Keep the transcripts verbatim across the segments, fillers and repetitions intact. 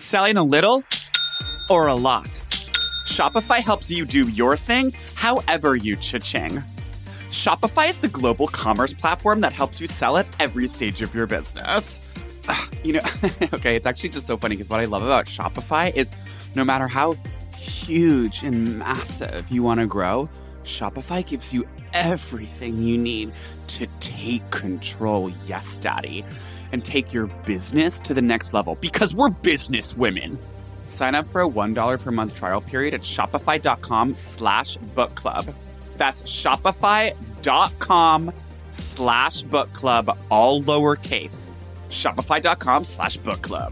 Selling a little or a lot? Shopify helps you do your thing however you cha-ching. Shopify is the global commerce platform that helps you sell at every stage of your business. Ugh, you know, okay, it's actually just so funny because what I love about Shopify is no matter how huge and massive you want to grow, Shopify gives you everything you need to take control, yes, daddy, and take your business to the next level because we're business women. Sign up for a one dollar per month trial period at shopify.com slash book club. That's shopify.com slash book club, all lowercase. Shopify.com slash book club.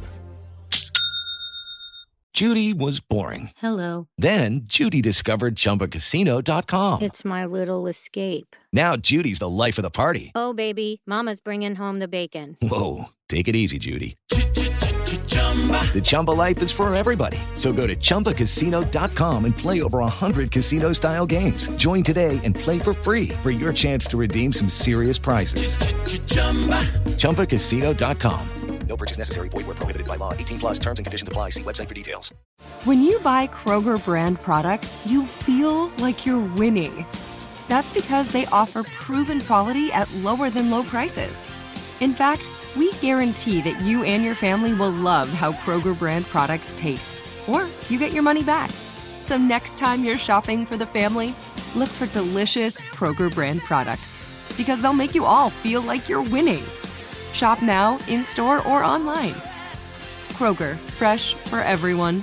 Judy was boring. Hello. Then Judy discovered Chumba Casino dot com. It's my little escape. Now Judy's the life of the party. Oh, baby, mama's bringing home the bacon. Whoa, take it easy, Judy. The Chumba life is for everybody. So go to Chumba Casino dot com and play over one hundred casino-style games. Join today and play for free for your chance to redeem some serious prizes. Chumba Casino dot com. No purchase necessary. Void where prohibited by law. eighteen plus terms and conditions apply. See website for details. When you buy Kroger brand products, you feel like you're winning. That's because they offer proven quality at lower than low prices. In fact, we guarantee that you and your family will love how Kroger brand products taste, or you get your money back. So next time you're shopping for the family, look for delicious Kroger brand products, because they'll make you all feel like you're winning. Shop now, in-store, or online. Kroger, fresh for everyone.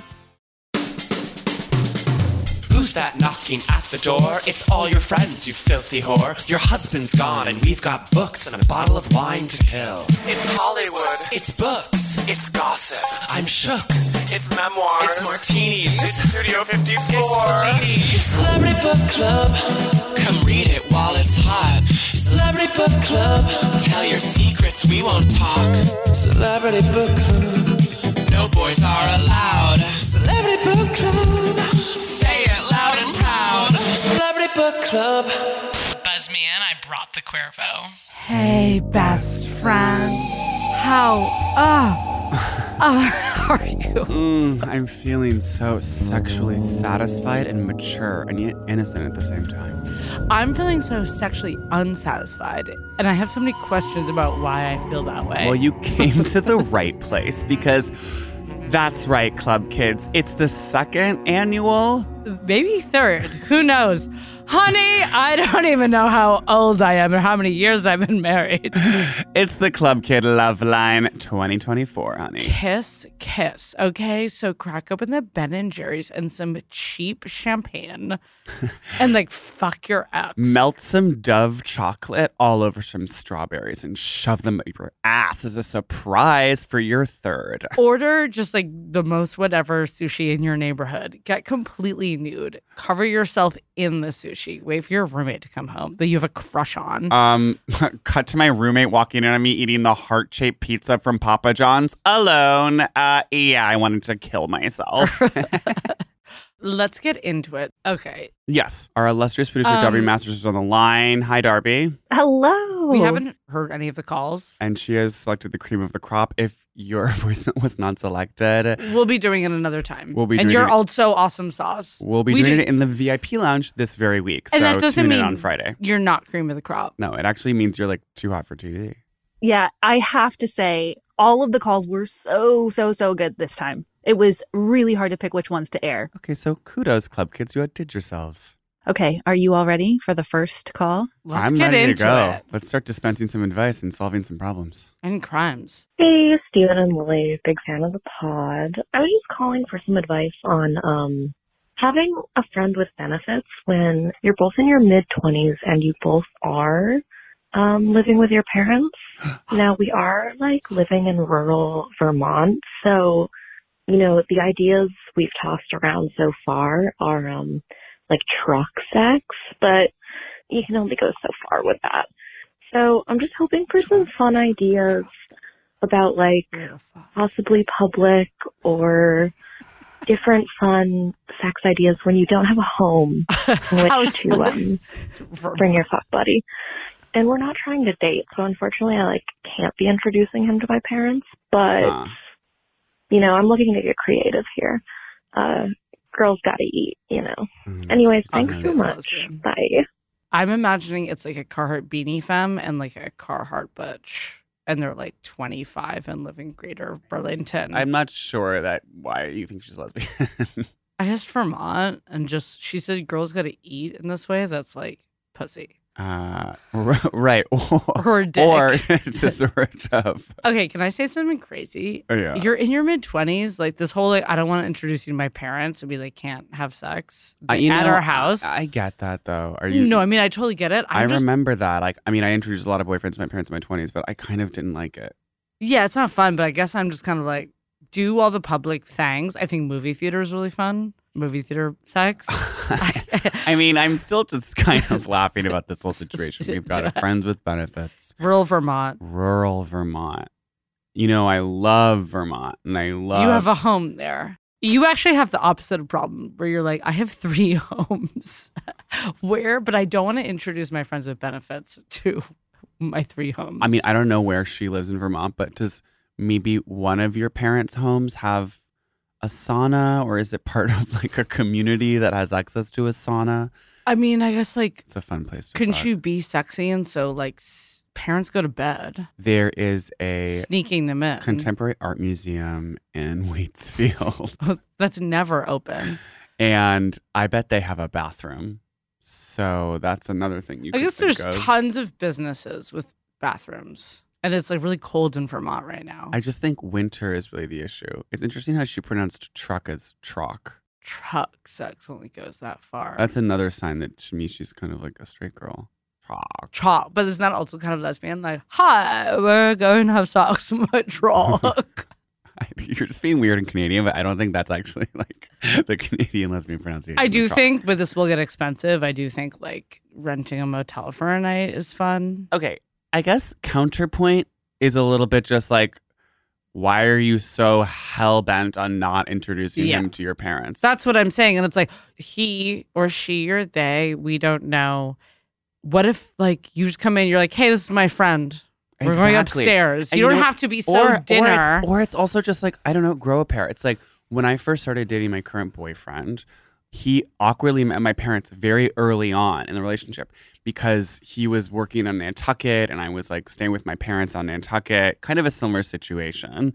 Who's that knocking at the door? It's all your friends, you filthy whore. Your husband's gone and we've got books and a bottle of wine to kill. It's Hollywood. It's books. It's gossip. I'm shook. It's memoirs. It's martinis. It's Studio fifty-four. It's Celebrity Book Club. Come read it while it's hot. Celebrity Book Club. Tell your secrets, we won't talk. Celebrity Book Club. No boys are allowed. Celebrity Book Club. Say it loud and proud. Celebrity Book Club. Buzz me in, I brought the Cuervo. Hey, best friend. How, uh, uh, how are you? Mm, I'm feeling so sexually satisfied and mature and yet innocent at the same time. I'm feeling so sexually unsatisfied, and I have so many questions about why I feel that way. Well, you came to the right place because that's right, Club Kids. It's the second annual... Maybe third. Who knows? Honey, I don't even know how old I am or how many years I've been married. It's the Club Kid Love Line twenty twenty-four, honey. Kiss, kiss. Okay, so crack open the Ben and Jerry's and some cheap champagne and like fuck your ex. Melt some Dove chocolate all over some strawberries and shove them up your ass as a surprise for your third. Order just like the most whatever sushi in your neighborhood. Get completely nude. Cover yourself in the sushi. Wait for your roommate to come home that you have a crush on. Um, cut to my roommate walking in on me eating the heart-shaped pizza from Papa John's alone. Uh, yeah, I wanted to kill myself. Let's get into it. Okay. Yes, our illustrious producer, Um, Darby Masters, is on the line. Hi, Darby. Hello. We haven't heard any of the calls. And she has selected the cream of the crop. If your voicemail was not selected, We'll be doing it another time. We'll be and doing you're it- also awesome sauce. we'll be We doing do- it in the V I P lounge this very week. And so that doesn't tune mean in on Friday. You're not cream of the crop. No, it actually means you're like too hot for T V. Yeah, I have to say, all of the calls were so, so, so good this time. It was really hard to pick which ones to air. Okay, so kudos, Club Kids. You outdid yourselves. Okay, are you all ready for the first call? Let's I'm get ready into to go. it. Let's start dispensing some advice and solving some problems. And crimes. Hey, Steven and Lily, big fan of the pod. I was just calling for some advice on um having a friend with benefits when you're both in your mid-twenties and you both are um living with your parents. Now, we are, like, living in rural Vermont, so, you know, the ideas we've tossed around so far are, um like, truck sex, but you can only go so far with that. So I'm just hoping for some fun ideas about, like, possibly public or different fun sex ideas when you don't have a home in which to um, bring your fuck buddy. And we're not trying to date, so unfortunately I, like, can't be introducing him to my parents, but, Huh. you know, I'm looking to get creative here. Uh, girls gotta eat, you know. Mm. Anyways, Oh, thanks no, so that's much. lesbian. Bye. I'm imagining it's like a Carhartt beanie femme and like a Carhartt butch. And they're like twenty-five and live in Greater Burlington. I'm not sure that why you think she's lesbian. I guess Vermont, and just she said girls got to eat in this way. That's like pussy. Uh, r- right. Or, Or dick. or to sort of. Okay, can I say something crazy? Oh, yeah. You're in your mid twenties, like this whole like I don't want to introduce you to my parents and we like can't have sex Uh, you at know, our house. I, I get that though. Are you? no, I mean I totally get it. I I'm just, remember that. Like, I mean, I introduced a lot of boyfriends to my parents in my twenties, but I kind of didn't like it. Yeah, it's not fun, but I guess I'm just kind of like do all the public things. I think movie theater is really fun. Movie theater sex. I mean, I'm still just kind of laughing about this whole situation. We've got a friends with benefits. Rural Vermont. Rural Vermont. You know, I love Vermont, and I love. You have a home there. You actually have the opposite of problem where you're like, I have three homes. Where? But I don't want to introduce my friends with benefits to my three homes. I mean, I don't know where she lives in Vermont, but does maybe one of your parents' homes have a sauna, or is it part of like a community that has access to a sauna? I mean, I guess like It's a fun place to couldn't fuck. you be sexy and so like s- parents go to bed, There is a sneaking them in. contemporary art museum in Waitsfield, That's never open. and I bet they have a bathroom. So that's another thing you I could guess think there's of. tons of businesses with bathrooms, and it's like really cold in Vermont right now. I just think winter is really the issue. It's interesting how she pronounced truck as truck. Truck sex only goes that far. That's another sign that to me she's kind of like a straight girl. Truck. Truck, but it's not also kind of lesbian. Like, hi, we're going to have sex in my truck. You're just being weird and Canadian, but I don't think that's actually like the Canadian lesbian pronunciation. I do of truck. think, but this will get expensive. I do think like renting a motel for a night is fun. Okay, I guess counterpoint is a little bit just like, why are you so hell bent on not introducing Yeah. him to your parents? That's what I'm saying. And it's like he or she or they, we don't know. What if like you just come in, you're like, hey, this is my friend. We're going Exactly. upstairs. And You, don't know- have to be so or, dinner. Or it's, or it's also just like, I don't know, grow a pair. It's like when I first started dating my current boyfriend, he awkwardly met my parents very early on in the relationship because he was working on Nantucket and I was like staying with my parents on Nantucket, kind of a similar situation.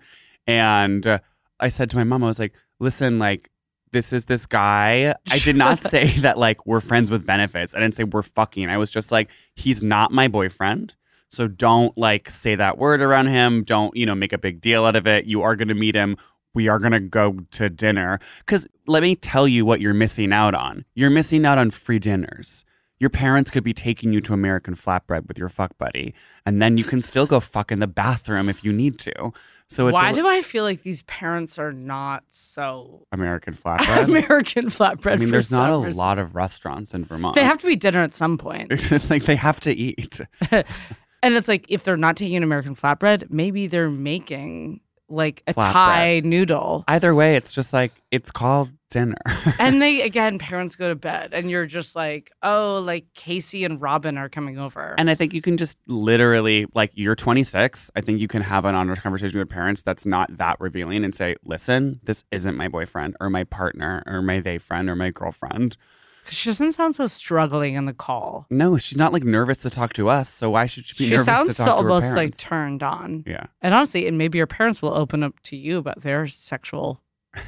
And uh, I said to my mom, I was like, listen, like, this is this guy. I did not say that like we're friends with benefits. I didn't say we're fucking. I was just like, he's not my boyfriend. So don't like say that word around him. Don't, you know, make a big deal out of it. You are going to meet him. We are going to go to dinner. Because let me tell you what you're missing out on. You're missing out on free dinners. Your parents could be taking you to American Flatbread with your fuck buddy. And then you can still go fuck in the bathroom if you need to. So it's Why a, do I feel like these parents are not so American Flatbread? American flatbread? I mean, for there's not some a reason. lot of restaurants in Vermont. They have to be dinner at some point. It's like they have to eat. And it's like if they're not taking an American flatbread, maybe they're making like a Flatbread. Thai noodle. Either way, it's just like, it's called dinner. And they, again, parents go to bed and you're just like, oh, like Casey and Robin are coming over. And I think you can just literally, like, you're twenty-six. I think you can have an honest conversation with parents that's not that revealing and say, listen, this isn't my boyfriend or my partner or my they friend or my girlfriend. She doesn't sound so struggling in the call. No, she's not like nervous to talk to us. So why should she be She nervous sounds to so talk to her almost like parents? turned on. Yeah. And honestly, and maybe your parents will open up to you about their sexual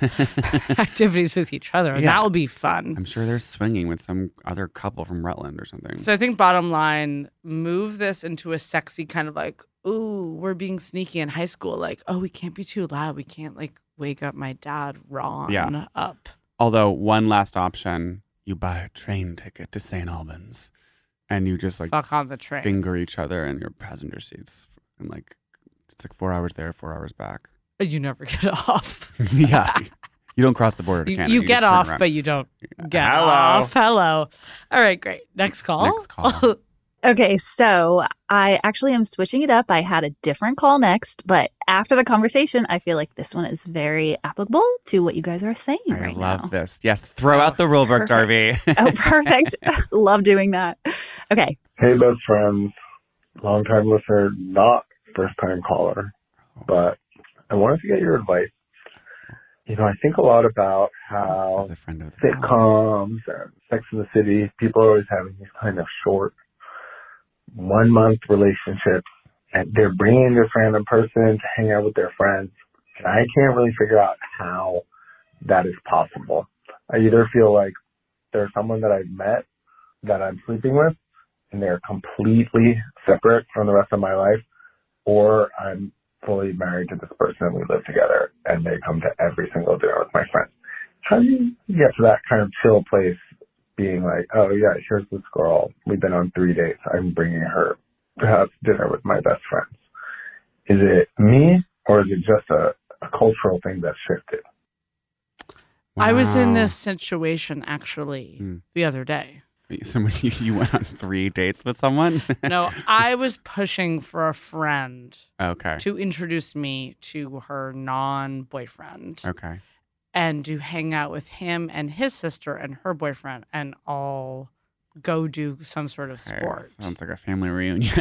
activities with each other. And Yeah. that will be fun. I'm sure they're swinging with some other couple from Rutland or something. So I think bottom line, move this into a sexy kind of like, ooh, we're being sneaky in high school. Like, oh, we can't be too loud. We can't like wake up my dad Ron Yeah. up. Although one last option, you buy a train ticket to Saint Albans and you just like Fuck on the train. finger each other in your passenger seats. And like, it's like four hours there, four hours back. You never get off. Yeah. You don't cross the border to You, Canada. you just get turn off, around. but you don't get Hello. off. Hello. All right, great. Next call. Next call. Okay, so I actually am switching it up. I had a different call next, but after the conversation, I feel like this one is very applicable to what you guys are saying I right love now. this. Yes, throw out the rule book, Darby. Oh, perfect. Love doing that. Okay. Hey, best friends. Long time listener, not first time caller. But I wanted to get your advice. you know, I think a lot about how This is a friend of the sitcoms and Sex and the City, people are always having these kind of short one-month relationships, and they're bringing this random person to hang out with their friends. And I can't really figure out how that is possible. I either feel like there's someone that I've met that I'm sleeping with, and they're completely separate from the rest of my life, or I'm fully married to this person and we live together and they come to every single dinner with my friends. How do you get to that kind of chill place being like, oh yeah, here's this girl. We've been on three dates. I'm bringing her to have dinner with my best friends. Is it me or is it just a, a cultural thing that's shifted? Wow. I was in Wow. this situation actually Mm. the other day. Someone you, you went on three dates with someone? No, I was pushing for a friend Okay. to introduce me to her non-boyfriend Okay. and to hang out with him and his sister and her boyfriend and all go do some sort of Okay, sport. Sounds like a family reunion.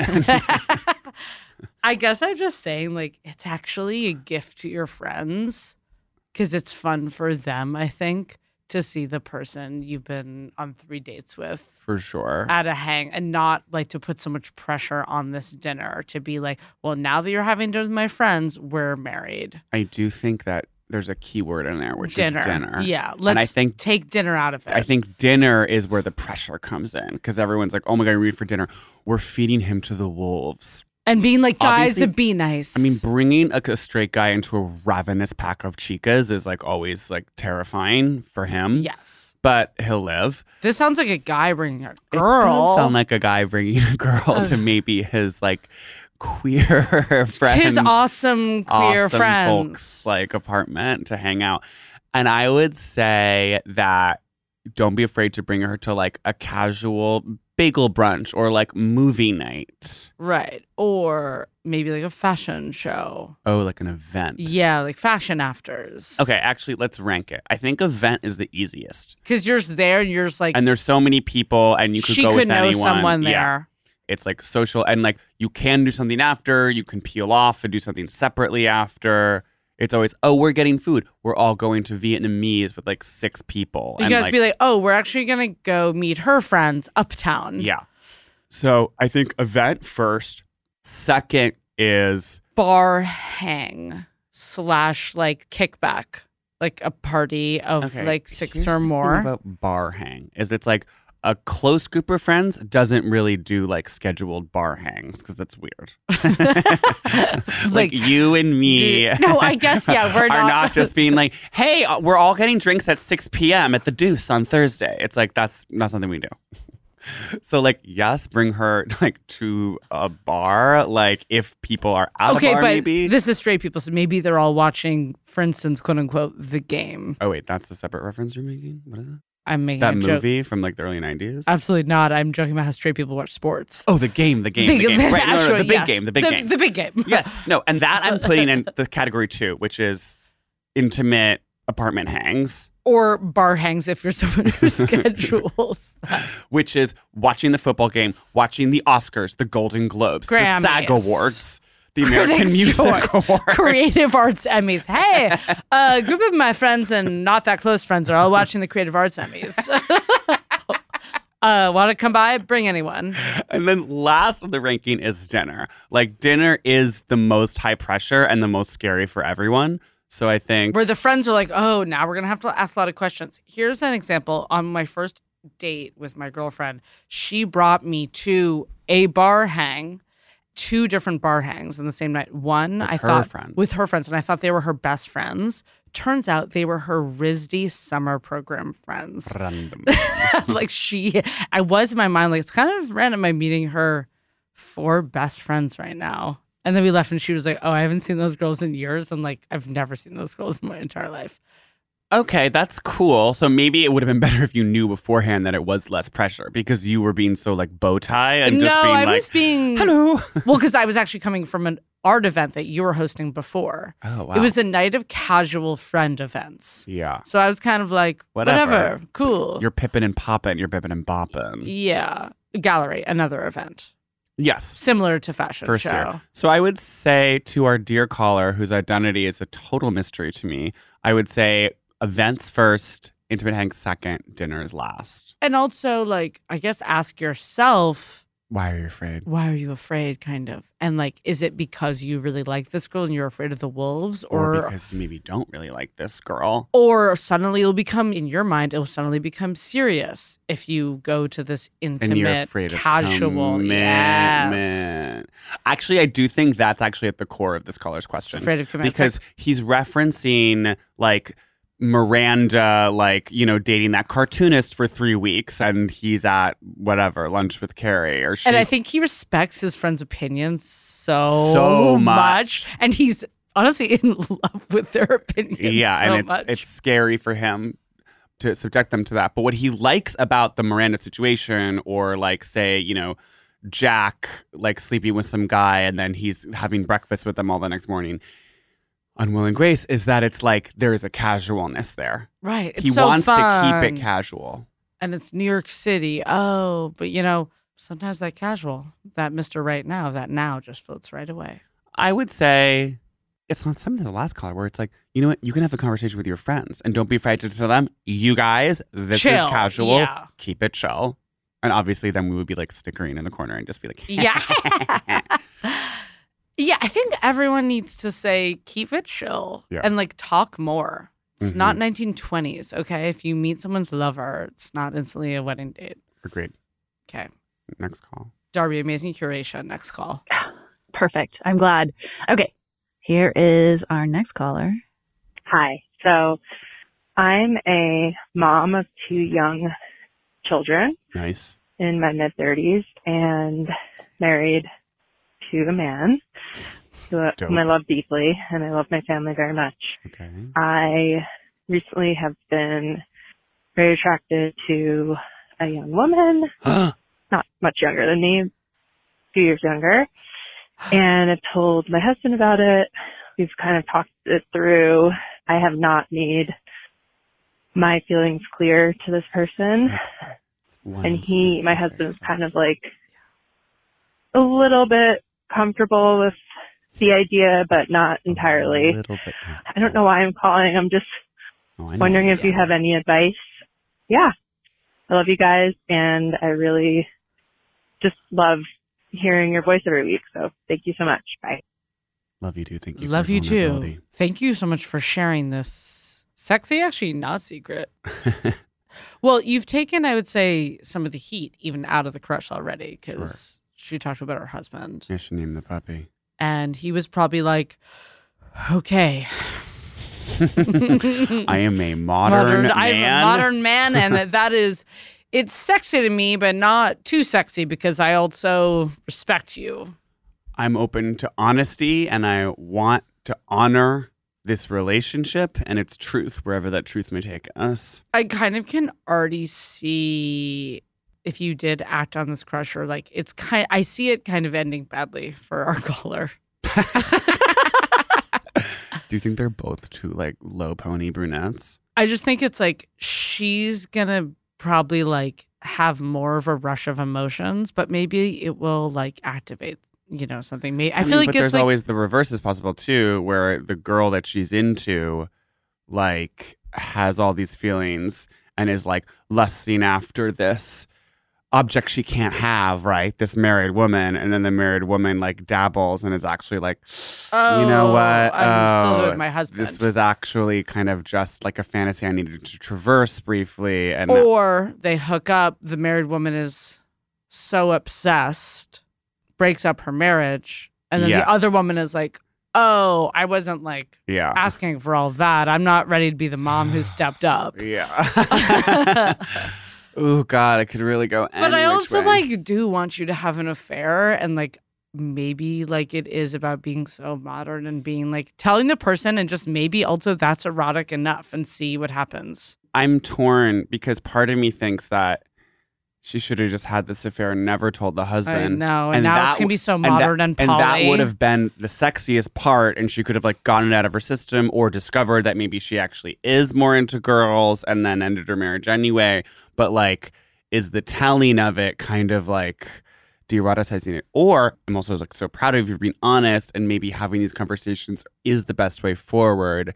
I guess I'm just saying, like, it's actually a gift to your friends because it's fun for them, I think, to see the person you've been on three dates with For sure. at a hang and not like to put so much pressure on this dinner to be like, well, now that you're having dinner with my friends, we're married. I do think that there's a key word in there, which dinner. is dinner. Yeah. And Let's I think take dinner out of it. I think dinner is where the pressure comes in because everyone's like, oh my God, we're for dinner. We're feeding him to the wolves. And being like, guys, Obviously, be nice. I mean, bringing a, a straight guy into a ravenous pack of chicas is like always like terrifying for him. Yes. But he'll live. This sounds like a guy bringing a It girl. does sound like a guy bringing a girl Ugh. to maybe his like queer friends. His awesome queer awesome friends. folks like apartment to hang out. And I would say that don't be afraid to bring her to like a casual bagel brunch or like movie night. Right. Or maybe like a fashion show. Oh, like an event. Yeah, like fashion afters. Okay, actually, let's rank it. I think event is the easiest. Because you're just there and you're just like, And there's so many people and you could she go could with know anyone. someone Yeah. there. It's like social and like you can do something after, you can peel off and do something separately after. It's always, oh, we're getting food. We're all going to Vietnamese with like six people. You and guys like, be like, oh, we're actually going to go meet her friends uptown. yeah. So I think event first. Second is Bar hang slash like kickback, like a party of okay, like six here's or the thing more. about bar hang is it's like a close group of friends doesn't really do like scheduled bar hangs because that's weird. like, Like, you and me. dude, no, I guess, yeah, we're are not- not just being like, hey, uh, we're all getting drinks at six p.m. at the Deuce on Thursday. It's like that's not something we do. So like, yes, bring her like to a bar. Like if people are at okay, a bar, but maybe. this is straight people, so maybe they're all watching, for instance, quote unquote, The Game. Oh wait, that's a separate reference you're making. What is it? I'm making That a movie joke. from like the early nineties. Absolutely not. I'm joking about how straight people watch sports. Oh, the game, the game, the, game. Right, no, no, actually, the big yes. game, the big the, game. The big game. Yes, no, and that I'm putting in the category two, which is intimate apartment hangs, Or bar hangs if you're someone who schedules that. which is watching the football game, watching the Oscars, the Golden Globes, Grammys. the SAG Awards, the American Critics' Music Choice, Awards. Creative Arts Emmys. Hey, a group of my friends and not that close friends are all watching the Creative Arts Emmys. uh, want to come by? Bring anyone. And then last of the ranking is dinner. Like dinner is the most high pressure and the most scary for everyone. So I think Where the friends are like, oh, now we're going to have to ask a lot of questions. Here's an example. On my first date with my girlfriend, she brought me to a bar hang, two different bar hangs in the same night. One, With I her thought, friends. with her friends, and I thought they were her best friends. Turns out they were her R I S D summer program friends. random. Like she, I was in my mind, like, it's kind of random I'm meeting her four best friends right now. And then we left and she was like, oh, I haven't seen those girls in years. And like, I've never seen those girls in my entire life. Okay, that's cool. So maybe it would have been better if you knew beforehand that it was less pressure because you were being so like bow tie and just no, being I like, was being, hello. well, because I was actually coming from an art event that you were hosting before. Oh, wow. It was a night of casual friend events. Yeah. So I was kind of like, Whatever. whatever, cool. You're pippin' and poppin', you're pippin' and boppin'. Yeah. Gallery, another event. Yes. Similar to fashion First show. year. So I would say to our dear caller, whose identity is a total mystery to me, I would say events first, intimate hang second, dinners last. And also, like, I guess ask yourself, why are you afraid? Why are you afraid, kind of? And, like, is it because you really like this girl and you're afraid of the wolves? Or, Or, because you maybe don't really like this girl. or suddenly it'll become, in your mind, it'll suddenly become serious if you go to this And you're intimate, afraid of casual. Yes. commitment. Actually, I do think that's actually at the core of this caller's question. Afraid of commitment. Because he's referencing, like, Miranda, like, you know, dating that cartoonist for three weeks and he's at whatever, lunch with Carrie. Or she's, And I think he respects his friend's opinions so, So much. much. And he's honestly in love with their opinions yeah, so and it's much. it's scary for him to subject them to that. But what he likes about the Miranda situation, or like, say, you know, Jack like sleeping with some guy and then he's having breakfast with them all the next morning on Will and Grace, is that it's like there is a casualness there. Right. It's He so wants to keep fun. it casual. And it's New York City. Oh, but you know, sometimes that casual, that Mister Right Now, that now just floats right away. I would say it's not something the last caller where it's like, you know what, you can have a conversation with your friends and don't be afraid to tell them, you guys, this Chill. is casual. Yeah. Keep it chill. And obviously then we would be like snickering in the corner and just be like, Yeah. Yeah, I think everyone needs to say, keep it chill Yeah. and like talk more. It's Mhm. not nineteen twenties, okay? If you meet someone's lover, it's not instantly a wedding date. Agreed. Okay. Next call. Darby, amazing curation. Next call. Perfect. I'm glad. Okay. Here is our next caller. Hi. So I'm a mom of two young children Nice. in my mid thirties and married to a man who whom I love deeply, and I love my family very much. Okay. I recently have been very attracted to a young woman, not much younger than me, a few years younger. And I've told my husband about it. We've kind of talked it through. I have not made my feelings clear to this person. One And he, my specific- husband, is kind of like a little bit comfortable with the idea, but not entirely. A little bit. I don't know why I'm calling. I'm just Oh, I know. wondering if you have any advice. Yeah. I love you guys, and I really just love hearing your voice every week. So thank you so much. Bye. Love you too. Thank you. for Love your you too. vulnerability. Thank you so much for sharing this sexy, actually not secret. Well, you've taken, I would say, some of the heat even out of the crush already, because she talked about her husband. I should name the puppy. And he was probably like, okay. I am a modern, man. I'm a modern man, and that- that is, it's sexy to me, but not too sexy because I also respect you. I'm open to honesty and I want to honor this relationship and its truth, wherever that truth may take us. I kind of can already see if you did act on this crush, or like it's kind, I see it kind of ending badly for our caller. Do you think they're both two like low pony brunettes? I just think it's like she's gonna probably like have more of a rush of emotions, but maybe it will like activate, you know, something. Maybe I, I feel mean, like but it's there's like, always the reverse is possible too, where the girl that she's into, like, has all these feelings and is like lusting after this object she can't have, right? This married woman, and then the married woman like dabbles and is actually like, oh, you know what? I'm still Oh, doing my husband. This was actually kind of just like a fantasy I needed to traverse briefly, and Or they hook up, the married woman is so obsessed, breaks up her marriage, and then Yeah. the other woman is like, oh, I wasn't like yeah, asking for all that. I'm not ready to be the mom who stepped up. yeah. Oh God, I could really go. But I any which also way. like do want you to have an affair, and like maybe like it is about being so modern and being like telling the person, and just maybe also that's erotic enough, and see what happens. I'm torn because part of me thinks that she should have just had this affair and never told the husband. I know, and now it's gonna be so modern and that, and that poly. would have been the sexiest part, and she could have like gotten it out of her system or discovered that maybe she actually is more into girls and then ended her marriage anyway. But like, is the telling of it kind of like de-eroticizing it? Or I'm also like so proud of you for being honest, and maybe having these conversations is the best way forward.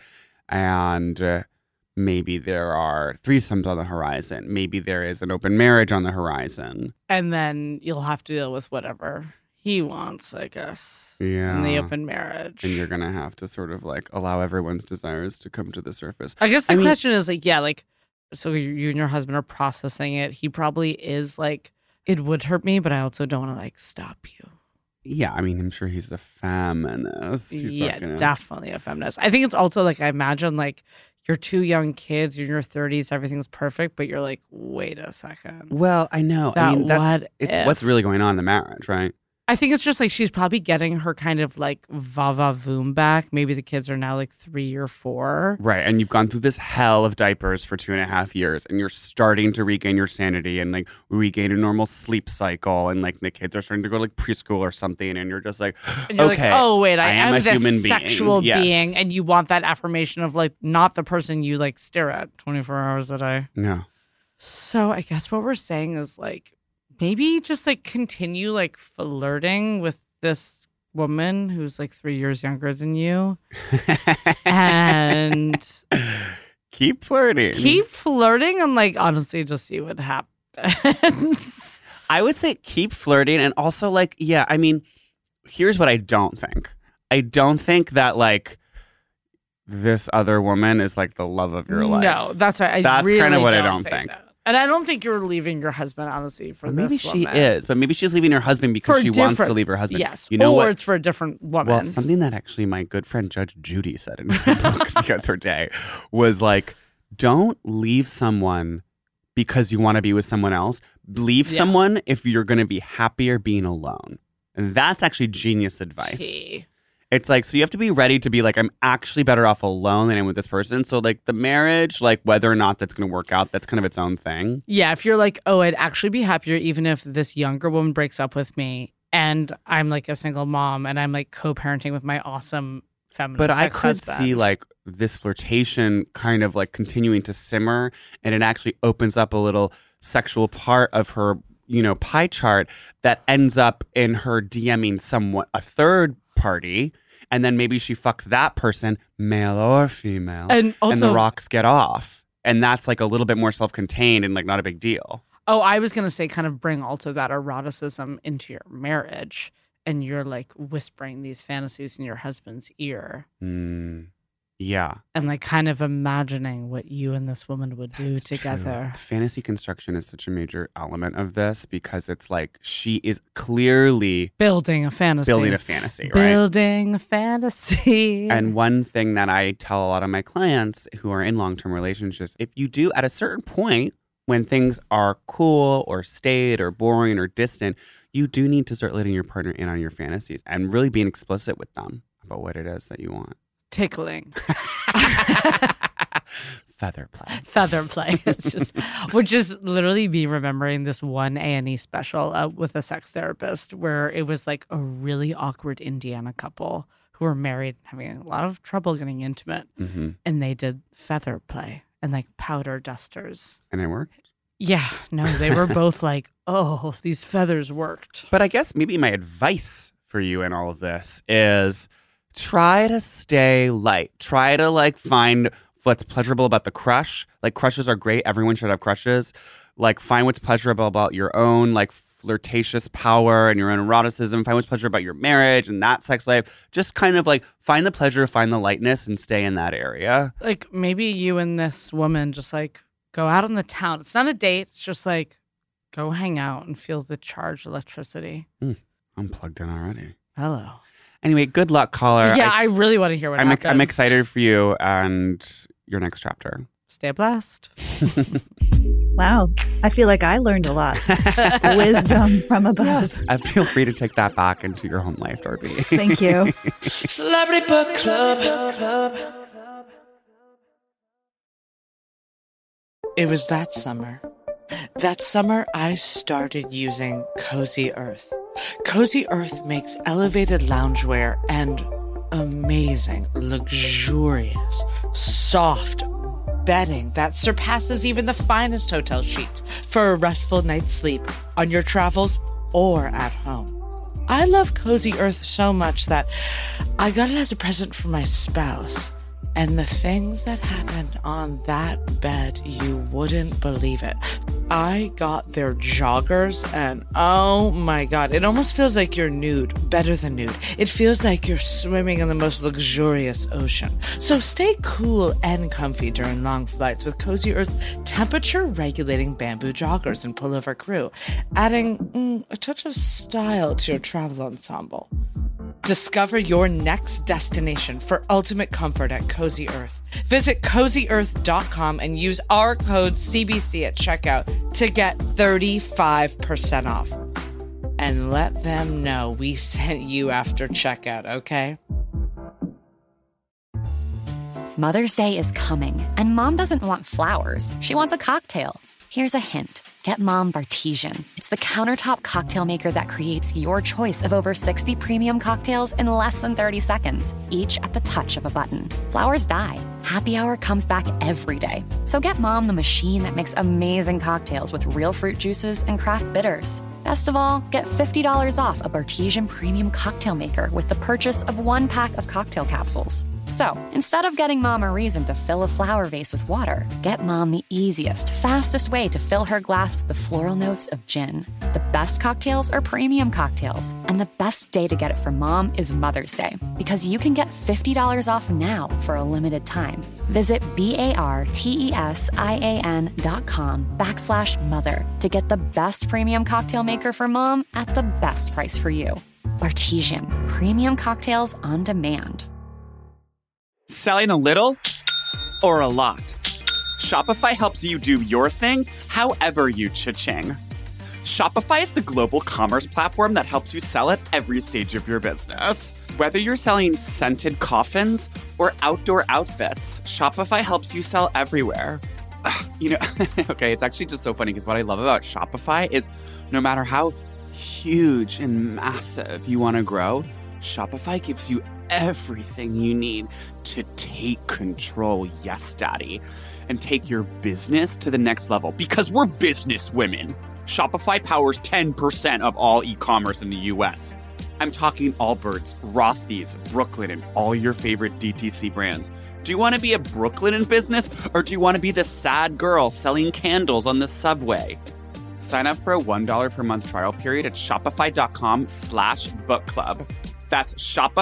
and uh, maybe there are threesomes on the horizon. Maybe there is an open marriage on the horizon. And then you'll have to deal with whatever he wants, I guess. Yeah. In the open marriage. And you're going to have to sort of like allow everyone's desires to come to the surface. I guess the I mean, question is like, yeah, like, so you and your husband are processing it. He probably is like, it would hurt me, but I also don't want to like stop you. Yeah, I mean, I'm sure he's a feminist. He's yeah, not gonna... definitely a feminist. I think it's also like, I imagine like you're two young kids, you're in your thirties, everything's perfect, but you're like, wait a second. Well, I know. That I mean, that's what it's if? what's really going on in the marriage, right? I think it's just like she's probably getting her kind of like va-va-voom back. Maybe the kids are now like three or four. Right. And you've gone through this hell of diapers for two and a half years and you're starting to regain your sanity and like regain a normal sleep cycle. And like the kids are starting to go to like preschool or something. And you're just like, and you're okay, like, oh, wait, I, I am, am a this human sexual being. being. Yes. And you want that affirmation of like not the person you like stare at twenty-four hours a day. No. So I guess what we're saying is like, maybe just like continue like flirting with this woman who's like three years younger than you and keep flirting. Keep flirting and like honestly just see what happens. I would say keep flirting and also like, yeah, I mean, here's what I don't think. I don't think that like this other woman is like the love of your life. No, that's right. I that's really kind of what don't I don't think. think. That. And I don't think you're leaving your husband, honestly, for Well, maybe this she woman. is, but maybe she's leaving her husband because For she wants to different- leave her husband. Yes, you know or what? it's for a different woman. Well, something that actually my good friend Judge Judy said in her book the other day was like, don't leave someone because you want to be with someone else. Leave Yeah. someone if you're going to be happier being alone. And that's actually genius advice. Gee. It's like, so you have to be ready to be like, I'm actually better off alone than I am with this person. So like the marriage, like whether or not that's going to work out, that's kind of its own thing. Yeah, if you're like, oh, I'd actually be happier even if this younger woman breaks up with me and I'm like a single mom and I'm like co-parenting with my awesome feminist But I could ex-husband. see like this flirtation kind of like continuing to simmer and it actually opens up a little sexual part of her, you know, pie chart that ends up in her DMing someone, a third party. And then maybe she fucks that person, male or female, And also- the rocks get off. And that's like a little bit more self-contained and like not a big deal. Oh, I was going to say kind of bring also that eroticism into your marriage and you're like whispering these fantasies in your husband's ear Mm, yeah. and like kind of imagining what you and this woman would do That's together. true. Fantasy construction is such a major element of this because it's like she is clearly Building a fantasy. building a fantasy, right? Building a fantasy. And one thing that I tell a lot of my clients who are in long-term relationships, if you do at a certain point when things are cool or staid or boring or distant, you do need to start letting your partner in on your fantasies and really being explicit with them about what it is that you want. Tickling. Feather play. Feather play. It's just, would just literally be remembering this one A and E special uh, with a sex therapist where it was like a really awkward Indiana couple who were married, having a lot of trouble getting intimate, Mm-hmm. and they did feather play and like powder dusters. And it worked. Yeah, no, they were both like, oh, these feathers worked. But I guess maybe my advice for you in all of this is try to stay light. Try to like find what's pleasurable about the crush. Like crushes are great. Everyone should have crushes. Like find what's pleasurable about your own like flirtatious power and your own eroticism. Find what's pleasurable about your marriage and that sex life. Just kind of like find the pleasure, find the lightness and stay in that area. Like maybe you and this woman just like go out on the town. It's not a date. It's just like go hang out and feel the charged electricity. Mm, I'm plugged in already. Hello. Anyway, good luck, caller. Yeah, I, I, really want to hear what I'm, happens. I'm excited for you and your next chapter. Stay blessed. Wow. I feel like I learned a lot. Wisdom from above. Uh, feel free to take that back into your home life, Darby. Thank you. Celebrity Book Club. It was that summer. That summer, I started using Cozy Earth. Cozy Earth makes elevated loungewear and amazing, luxurious, soft bedding that surpasses even the finest hotel sheets for a restful night's sleep on your travels or at home. I love Cozy Earth so much that I got it as a present for my spouse. And the things that happened on that bed, you wouldn't believe it. I got their joggers and oh my God, it almost feels like you're nude, better than nude. It feels like you're swimming in the most luxurious ocean. So stay cool and comfy during long flights with Cozy Earth's temperature-regulating bamboo joggers and pullover crew, adding mm, a touch of style to your travel ensemble. Discover your next destination for ultimate comfort at Cozy Earth. Visit cozy earth dot com and use our code C B C at checkout to get thirty-five percent off. And let them know we sent you after checkout, okay? Mother's Day is coming, and Mom doesn't want flowers. She wants a cocktail. Here's a hint. Get Mom Bartesian. It's the countertop cocktail maker that creates your choice of over sixty premium cocktails in less than thirty seconds, each at the touch of a button. Flowers die. Happy Hour comes back every day. So get Mom the machine that makes amazing cocktails with real fruit juices and craft bitters. Best of all, get fifty dollars off a Bartesian premium cocktail maker with the purchase of one pack of cocktail capsules. So, instead of getting Mom a reason to fill a flower vase with water, get Mom the easiest, fastest way to fill her glass with the floral notes of gin. The best cocktails are premium cocktails, and the best day to get it for Mom is Mother's Day, because you can get fifty dollars off now for a limited time. Visit B-A-R-T-E-S-I-A-N dot com backslash mother to get the best premium cocktail maker for Mom at the best price for you. Bartesian, premium cocktails on demand. Selling a little or a lot? Shopify helps you do your thing however you cha-ching. Shopify is the global commerce platform that helps you sell at every stage of your business. Whether you're selling scented coffins or outdoor outfits, Shopify helps you sell everywhere. You know, okay, it's actually just so funny because what I love about Shopify is no matter how huge and massive you want to grow, Shopify gives you everything you need to take control, yes, daddy, and take your business to the next level because we're business women. Shopify powers ten percent of all e-commerce in the U S. I'm talking Allbirds, Rothy's, Brooklyn, and all your favorite D T C brands. Do you want to be a Brooklyn in business, or do you want to be the sad girl selling candles on the subway? Sign up for a one dollar per month trial period at shopify.com slash book club. That's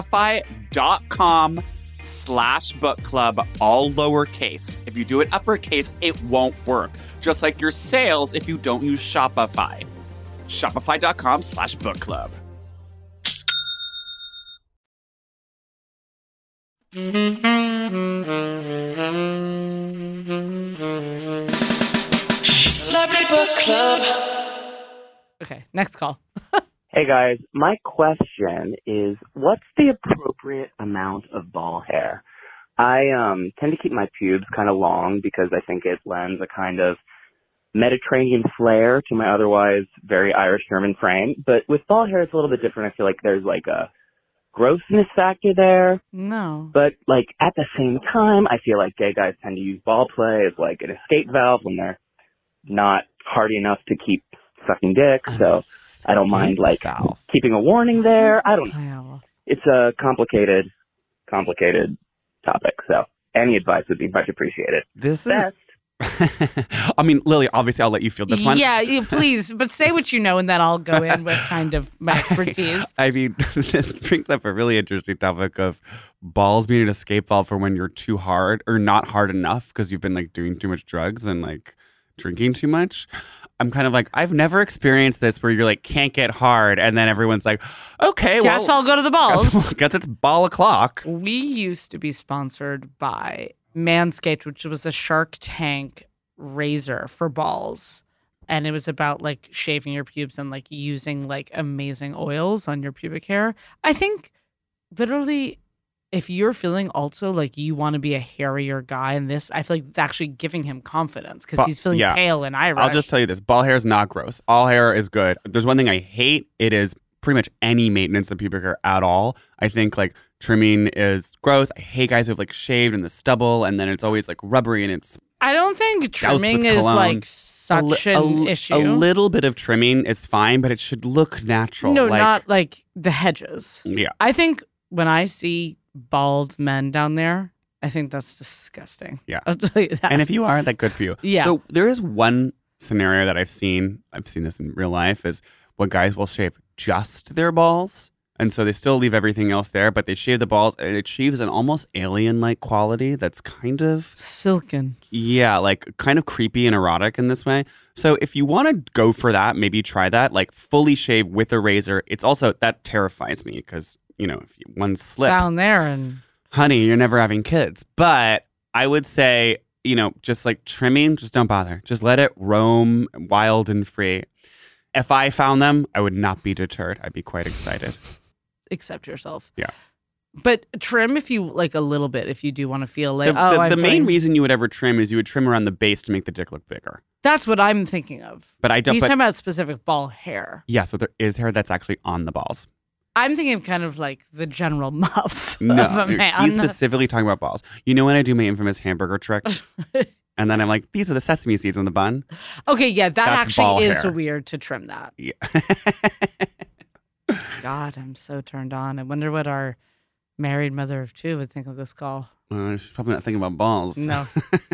shopify.com slash book club, all lowercase. If you do it uppercase, it won't work. Just like your sales if you don't use Shopify. Shopify.com slash book club. Celebrity Book Club. Okay, next call. Hey guys, my question is, what's the appropriate amount of ball hair? I um tend to keep my pubes kind of long because I think it lends a kind of Mediterranean flair to my otherwise very Irish German frame. But with ball hair, it's a little bit different. I feel like there's like a grossness factor there. No. But like at the same time, I feel like gay guys tend to use ball play as like an escape valve when they're not hardy enough to keep sucking dick, so I don't mind like valve. Keeping a warning there. I don't know. It's a complicated, complicated topic. So any advice would be much appreciated. This Best. is. I mean, Lily, obviously, I'll let you field this one. Yeah, you, please, but say what you know, and then I'll go in with kind of my expertise. I mean, this brings up a really interesting topic of balls being an escape valve for when you're too hard or not hard enough because you've been like doing too much drugs and like drinking too much. I'm kind of like, I've never experienced this where you're like, can't get hard. And then everyone's like, okay, Guess well. I'll go to the balls. Guess, guess it's ball o'clock. We used to be sponsored by Manscaped, which was a Shark Tank razor for balls. And it was about like shaving your pubes and like using like amazing oils on your pubic hair. I think literally if you're feeling also like you want to be a hairier guy in this, I feel like it's actually giving him confidence because he's feeling yeah. pale and Irish. I'll just tell you this. Ball hair is not gross. All hair is good. There's one thing I hate. It is pretty much any maintenance of pubic hair at all. I think like trimming is gross. I hate guys who have like shaved in the stubble and then it's always like rubbery and it's I don't think trimming is like such a, an a, issue. A little bit of trimming is fine, but it should look natural. No, like, not like the hedges. Yeah. I think when I see bald men down there, I think that's disgusting. Yeah. I'll tell you that. And if you are, that good for you. Yeah. So there is one scenario that I've seen, I've seen this in real life, is what guys will shave just their balls. And so they still leave everything else there, but they shave the balls and it achieves an almost alien-like quality that's kind of... silken. Yeah, like kind of creepy and erotic in this way. So if you want to go for that, maybe try that, like fully shave with a razor. It's also, that terrifies me because, you know, if you, one slip... down there and... honey, you're never having kids. But I would say, you know, just like trimming, just don't bother. Just let it roam wild and free. If I found them, I would not be deterred. I'd be quite excited. Accept yourself. Yeah. But trim if you like a little bit, if you do want to feel like, The, oh, the, I'm the main feeling- reason you would ever trim is you would trim around the base to make the dick look bigger. That's what I'm thinking of. But I don't. He's But, talking about specific ball hair. yeah, so there is hair that's actually on the balls. I'm thinking of kind of like the general muff No, of a man. he's specifically talking about balls. You know when I do my infamous hamburger trick? And then I'm like, these are the sesame seeds on the bun. Okay, yeah, that That's ball actually is hair. weird to trim that. Yeah. God, I'm so turned on. I wonder what our married mother of two would think of this call. Uh, she's probably not thinking about balls. No.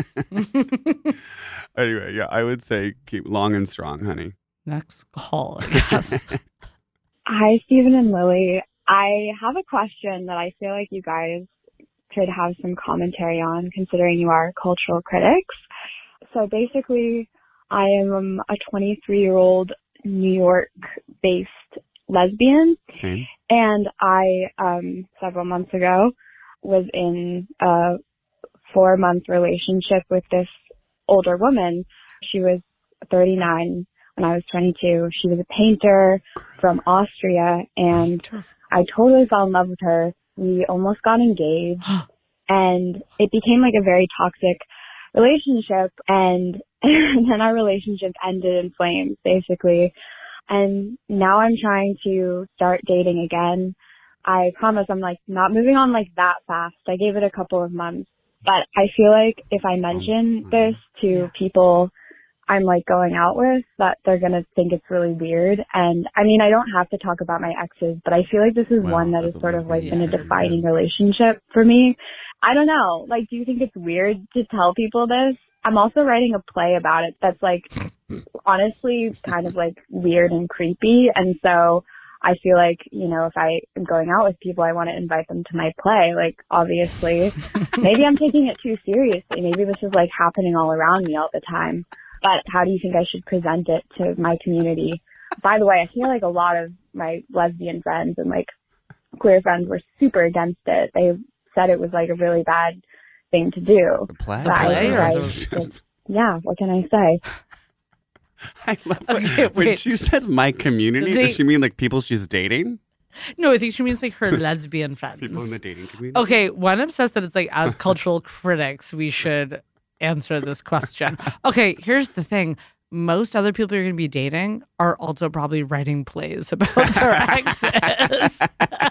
Anyway, yeah, I would say keep long and strong, honey. Next call, I guess. Hi, Stephen and Lily. I have a question that I feel like you guys could have some commentary on, considering you are cultural critics. So basically, I am a twenty-three-year-old New York-based lesbian. Same. And I, um, several months ago, was in a four-month relationship with this older woman. She was thirty-nine when I was twenty-two. She was a painter from Austria, and I totally fell in love with her. We almost got engaged, and it became like a very toxic relationship, and then our relationship ended in flames, basically. And now I'm trying to start dating again. I promise I'm like not moving on like that fast. I gave it a couple of months, but I feel like if I mention this to people I'm like going out with, that they're going to think it's really weird. And I mean, I don't have to talk about my exes, but I feel like this is Well, one that as is a sort of like lesbian, been a yeah. defining relationship for me. I don't know. Like, do you think it's weird to tell people this? I'm also writing a play about it that's like honestly kind of like weird and creepy. And so I feel like, you know, if I am going out with people, I want to invite them to my play. Like, obviously, maybe I'm taking it too seriously. Maybe this is like happening all around me all the time. But how do you think I should present it to my community? By the way, I feel like a lot of my lesbian friends and like queer friends were super against it. They said it was like a really bad thing to do. The play? But I The play was or like, the- it's- yeah, what can I say? I love Okay, when wait. she says my community, Date- does she mean like people she's dating? No, I think she means like her lesbian friends. People in the dating community? Okay, one obsessed that it's like as cultural critics, we should answer this question. Okay, here's the thing. Most other people you're going to be dating are also probably writing plays about their exes.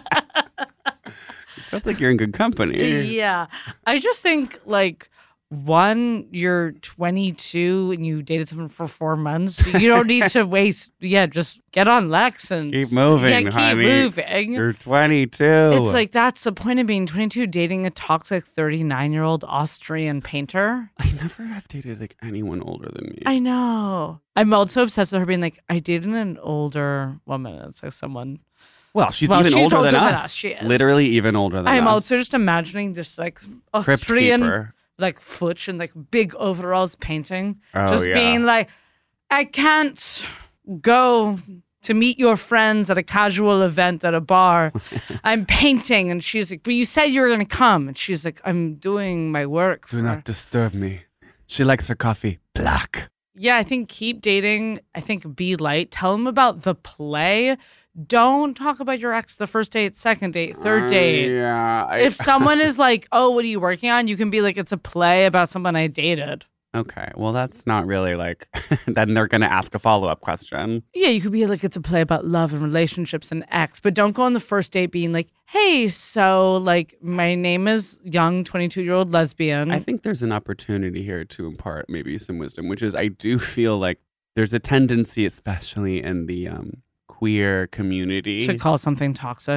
Feels like you're in good company. Yeah. I just think like one, you're twenty-two and you dated someone for four months. You don't need to waste. Yeah, just get on Lex and Keep moving, yeah, keep honey. moving. You're twenty-two. It's like that's the point of being twenty-two, dating a toxic thirty-nine-year-old Austrian painter. I never have dated like anyone older than me. I know. I'm also obsessed with her being like, I dated an older woman. It's like someone. Well, she's Well, even she's older, older than, than us. us. She is. Literally even older than I'm us. also just imagining this like Crypt Austrian, keeper. like Futch and like big overalls painting. Oh, just yeah. being like, I can't go to meet your friends at a casual event at a bar. I'm painting. And she's like, but you said you were going to come. And she's like, I'm doing my work. Do for- not disturb me. She likes her coffee black. Yeah, I think keep dating. I think be light. Tell them about the play. Don't talk about your ex the first date, second date, third Uh, date. yeah. I- If someone is like, oh, what are you working on? You can be like, it's a play about someone I dated. Okay, well, that's not really like, then they're going to ask a follow-up question. Yeah, you could be like, it's a play about love and relationships and ex, but don't go on the first date being like, hey, so like my name is young twenty-two-year-old lesbian. I think there's an opportunity here to impart maybe some wisdom, which is I do feel like there's a tendency, especially in the um, queer community, to call something toxic.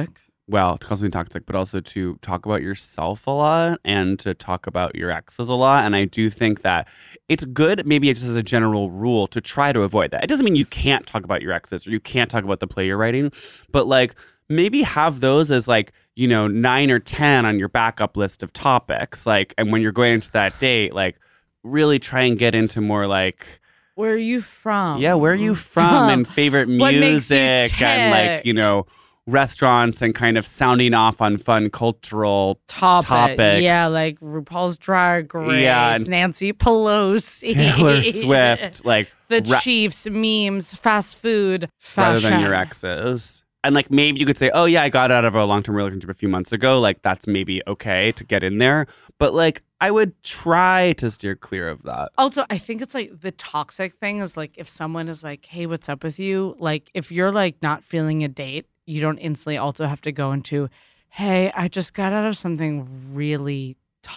well, to call something toxic, but also to talk about yourself a lot and to talk about your exes a lot. And I do think that it's good, maybe just as a general rule, to try to avoid that. It doesn't mean you can't talk about your exes or you can't talk about the play you're writing, but like maybe have those as like, you know, nine or ten on your backup list of topics. Like, and when you're going into that date, like really try and get into more like, where are you from? Yeah, where are you from? From. And favorite What makes you music and like, tick? you know, restaurants and kind of sounding off on fun cultural Topic. topics. Yeah, like RuPaul's Drag Race, Yeah, and Nancy Pelosi, Taylor Swift, like the ra- Chiefs, memes, fast food, rather fashion. than your exes. And like maybe you could say, oh yeah, I got out of a long-term relationship a few months ago. Like that's maybe okay to get in there. But like I would try to steer clear of that. Also, I think it's like the toxic thing is like if someone is like, hey, what's up with you? Like if you're like not feeling a date, you don't instantly also have to go into, hey, I just got out of something really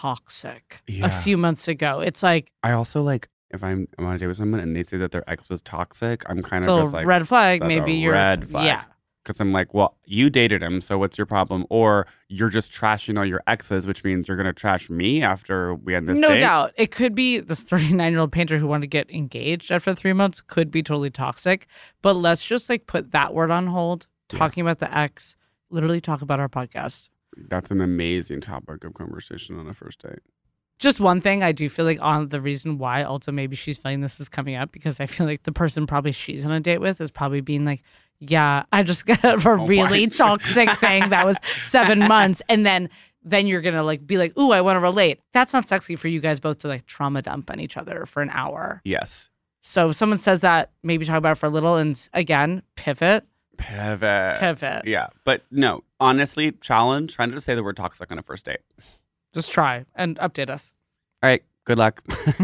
toxic Yeah. a few months ago. It's like, I also like if I'm, I'm on a date with someone and they say that their ex was toxic, I'm kind So of just like red flag, that's maybe a you're- red flag. yeah. Because I'm like, well, you dated him, so what's your problem? Or you're just trashing all your exes, which means you're gonna trash me after we end this no date. doubt. It could be this thirty-nine-year-old painter who wanted to get engaged after three months could be totally toxic. But let's just like put that word on hold. Talking about the ex, literally talk about our podcast. That's an amazing topic of conversation on a first date. Just one thing, I do feel like on the reason why also maybe she's feeling this is coming up because I feel like the person probably she's on a date with is probably being like, yeah, I just got out of a Oh, really my- toxic thing that was seven months. And then then you're going to like be like, ooh, I want to relate. That's not sexy for you guys both to like trauma dump on each other for an hour. Yes. So if someone says that, maybe talk about it for a little and s- again, pivot. Pivot. Pivot. Yeah. But no, honestly, challenge, trying to say the word toxic on a first date. Just try and update us. All right. Good luck.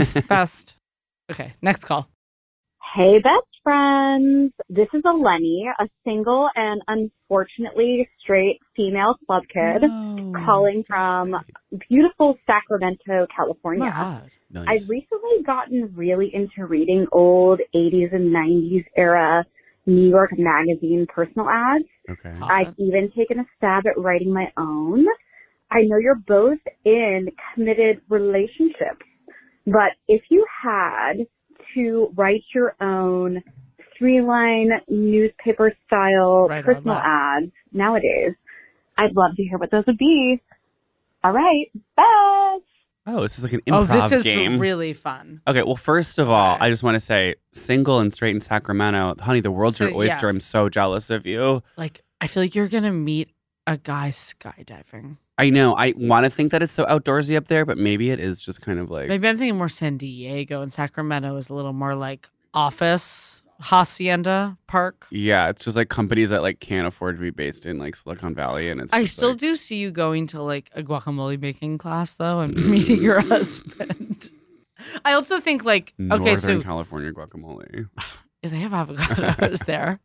Best. Okay, next call. Hey, best friends. This is Eleni, a single and unfortunately straight female club kid calling from beautiful Sacramento, California. I've recently gotten really into reading old eighties and nineties era New York Magazine personal ads. Okay. I've even taken a stab at writing my own. I know you're both in committed relationships, but if you had to write your own three-line newspaper style Right on personal that. ads nowadays, I'd love to hear what those would be. All right, bye. Oh, this is like an Oh, improv this is game. really fun. Okay, well, first of all, I just want to say, single and straight in Sacramento, honey, the world's So, your oyster. yeah. I'm so jealous of you. Like, I feel like you're going to meet a guy skydiving. I know. I want to think that it's so outdoorsy up there, but maybe it is just kind of like. Maybe I'm thinking more San Diego, and Sacramento is a little more like office, hacienda park. Yeah, it's just like companies that like can't afford to be based in like Silicon Valley, and it's. I just, still like, do see you going to like a guacamole making class though and meeting your husband. I also think like okay, Northern so California guacamole. they have avocados there.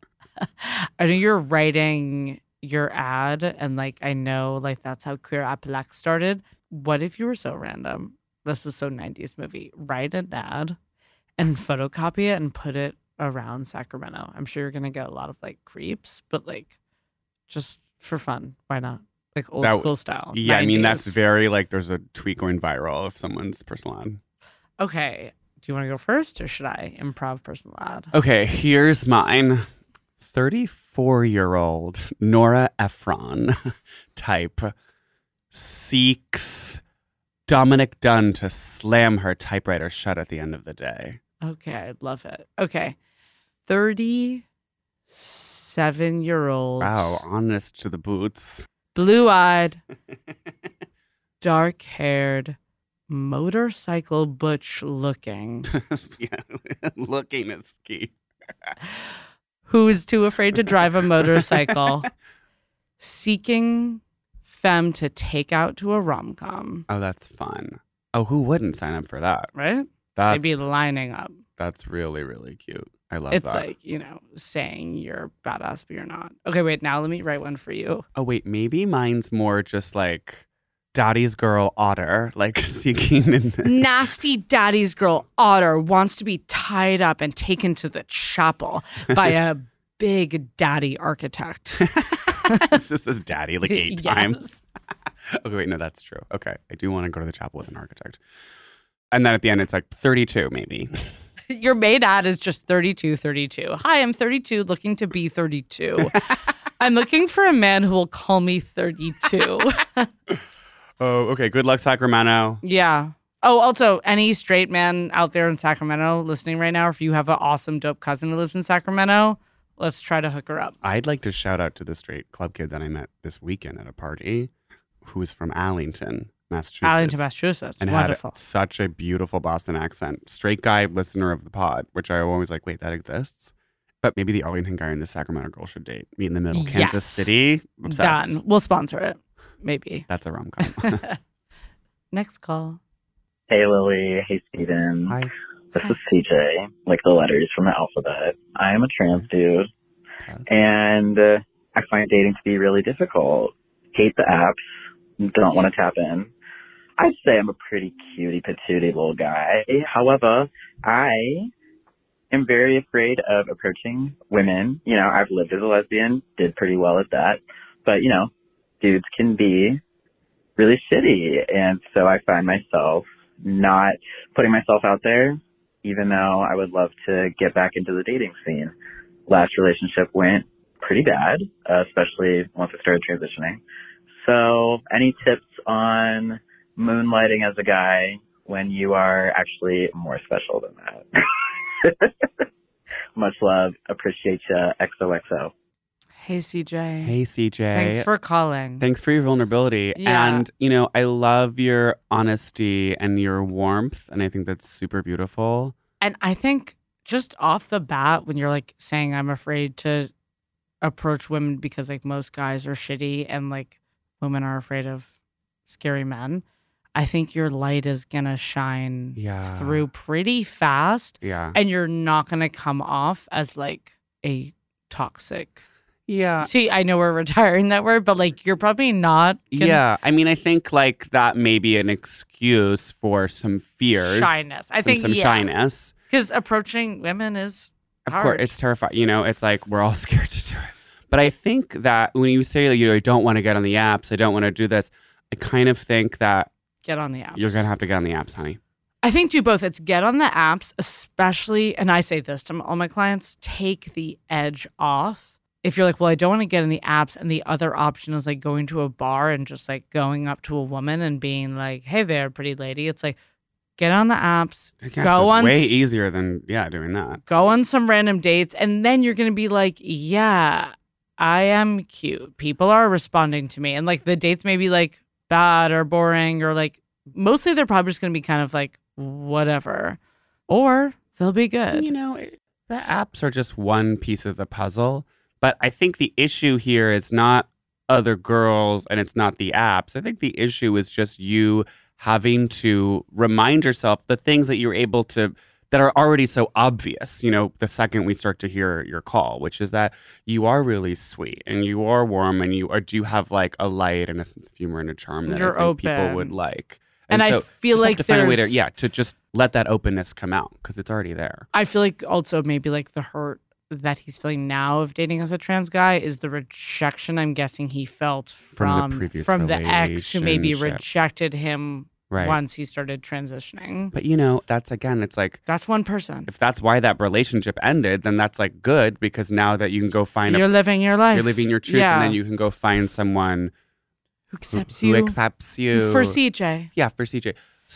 I know you're writing your ad, and like I know like that's how Queer Applac started. What if you were so random? This is so nineties movie. Write an ad and photocopy it and put it around Sacramento. I'm sure you're gonna get a lot of like creeps, but like just for fun, why not? Like old That- school style. Yeah, I mean that's nineties. very like there's a tweet going viral of someone's personal ad. Okay. Do you want to go first, or should I improv personal ad? Okay, here's mine. thirty-four-year-old Nora Ephron type seeks Dominic Dunn to slam her typewriter shut at the end of the day. Okay, I love it. Okay. thirty-seven-year-old. Wow, honest to the boots. Blue-eyed, dark-haired, motorcycle butch looking. Yeah, looking is key. Who is too afraid to drive a motorcycle, seeking femme to take out to a rom-com, Oh, that's fun. Oh, who wouldn't sign up for that? right? That's They'd be lining up. that's really really cute. I love It's that. like, you know, saying you're badass, but you're not. Okay, wait, now let me write one for you. Oh wait, maybe mine's more just like daddy's girl Otter, like seeking and Nasty daddy's girl Otter wants to be tied up and taken to the chapel by a big daddy architect. It's just says daddy like eight Yes. times. Okay, wait, no, that's true. Okay, I do want to go to the chapel with an architect. And then at the end, it's like thirty-two, maybe. Your main ad is just thirty-two, thirty-two. Hi, I'm thirty-two, looking to be thirty-two. I'm looking for a man who will call me thirty-two. Oh, okay. Good luck, Sacramento. Yeah. Oh, also, any straight man out there in Sacramento listening right now, if you have an awesome, dope cousin who lives in Sacramento, let's try to hook her up. I'd like to shout out to the straight club kid that I met this weekend at a party, who is from Allington, Massachusetts. Allington, Massachusetts. And Wonderful. had such a beautiful Boston accent. Straight guy listener of the pod, which I always like, wait, that exists? But maybe the Arlington guy and the Sacramento girl should date. Meet in the middle. Kansas Yes. City. Obsessed. Done. We'll sponsor it. Maybe. That's a rom-com. Next call. Hey, Lily. Hey, Steven. Hi. This is C J, like the letters from the alphabet. I am a trans dude, and uh, I find dating to be really difficult. Hate the apps. Don't want to tap in. I'd say I'm a pretty cutie patootie little guy. However, I am very afraid of approaching women. You know, I've lived as a lesbian, did pretty well at that. But, you know, dudes can be really shitty. And so I find myself not putting myself out there, even though I would love to get back into the dating scene. Last relationship went pretty bad, uh, especially once I started transitioning. So any tips on moonlighting as a guy when you are actually more special than that? Much love. Appreciate ya. X O X O. Hey, C J. Hey, C J. Thanks for calling. Thanks for your vulnerability. Yeah. And, you know, I love your honesty and your warmth. And I think that's super beautiful. And I think just off the bat, when you're like saying I'm afraid to approach women because like most guys are shitty and like women are afraid of scary men, I think your light is going to shine Yeah. through pretty fast. Yeah. And you're not going to come off as like a toxic. Yeah. See, I know we're retiring that word, but like you're probably not. Gonna... Yeah. I mean, I think like that may be an excuse for some fears. Shyness. I some, think some yeah. shyness. Because approaching women is Of hard. course, it's terrifying. You know, it's like we're all scared to do it. But I think that when you say, like, you know, I don't want to get on the apps, I don't want to do this, I kind of think that Get on the apps. you're going to have to get on the apps, honey. I think do both. It's get on the apps, especially, and I say this to all my clients, take the edge off. If you're like, well, I don't want to get in the apps, and the other option is like going to a bar and just like going up to a woman and being like, hey there, pretty lady. It's like, get on the apps, It's go on, way easier than, yeah, doing that. go on some random dates, and then you're going to be like, yeah, I am cute. People are responding to me. And like the dates may be like bad or boring or like, mostly they're probably just going to be kind of like, whatever. Or they'll be good. You know, it- the apps are just one piece of the puzzle. But I think the issue here is not other girls and it's not the apps. I think the issue is just you having to remind yourself the things that you're able to, that are already so obvious, you know, the second we start to hear your call, which is that you are really sweet and you are warm and you are, do have like a light and a sense of humor and a charm that You're I think people open. would like. And I so feel just like have to find a way to, there's- yeah, to just let that openness come out because it's already there. I feel like also maybe like the hurt that he's feeling now of dating as a trans guy is the rejection I'm guessing he felt From from the previous from the ex who maybe relationship. rejected him Right. once he started transitioning. But you know, that's again, it's like That's one person. if that's why that relationship ended, then that's like good because now that you can go find You're a, living your life. you're living your truth, Yeah. and then you can go find someone who accepts who, you. who accepts you For C J. Yeah, for C J.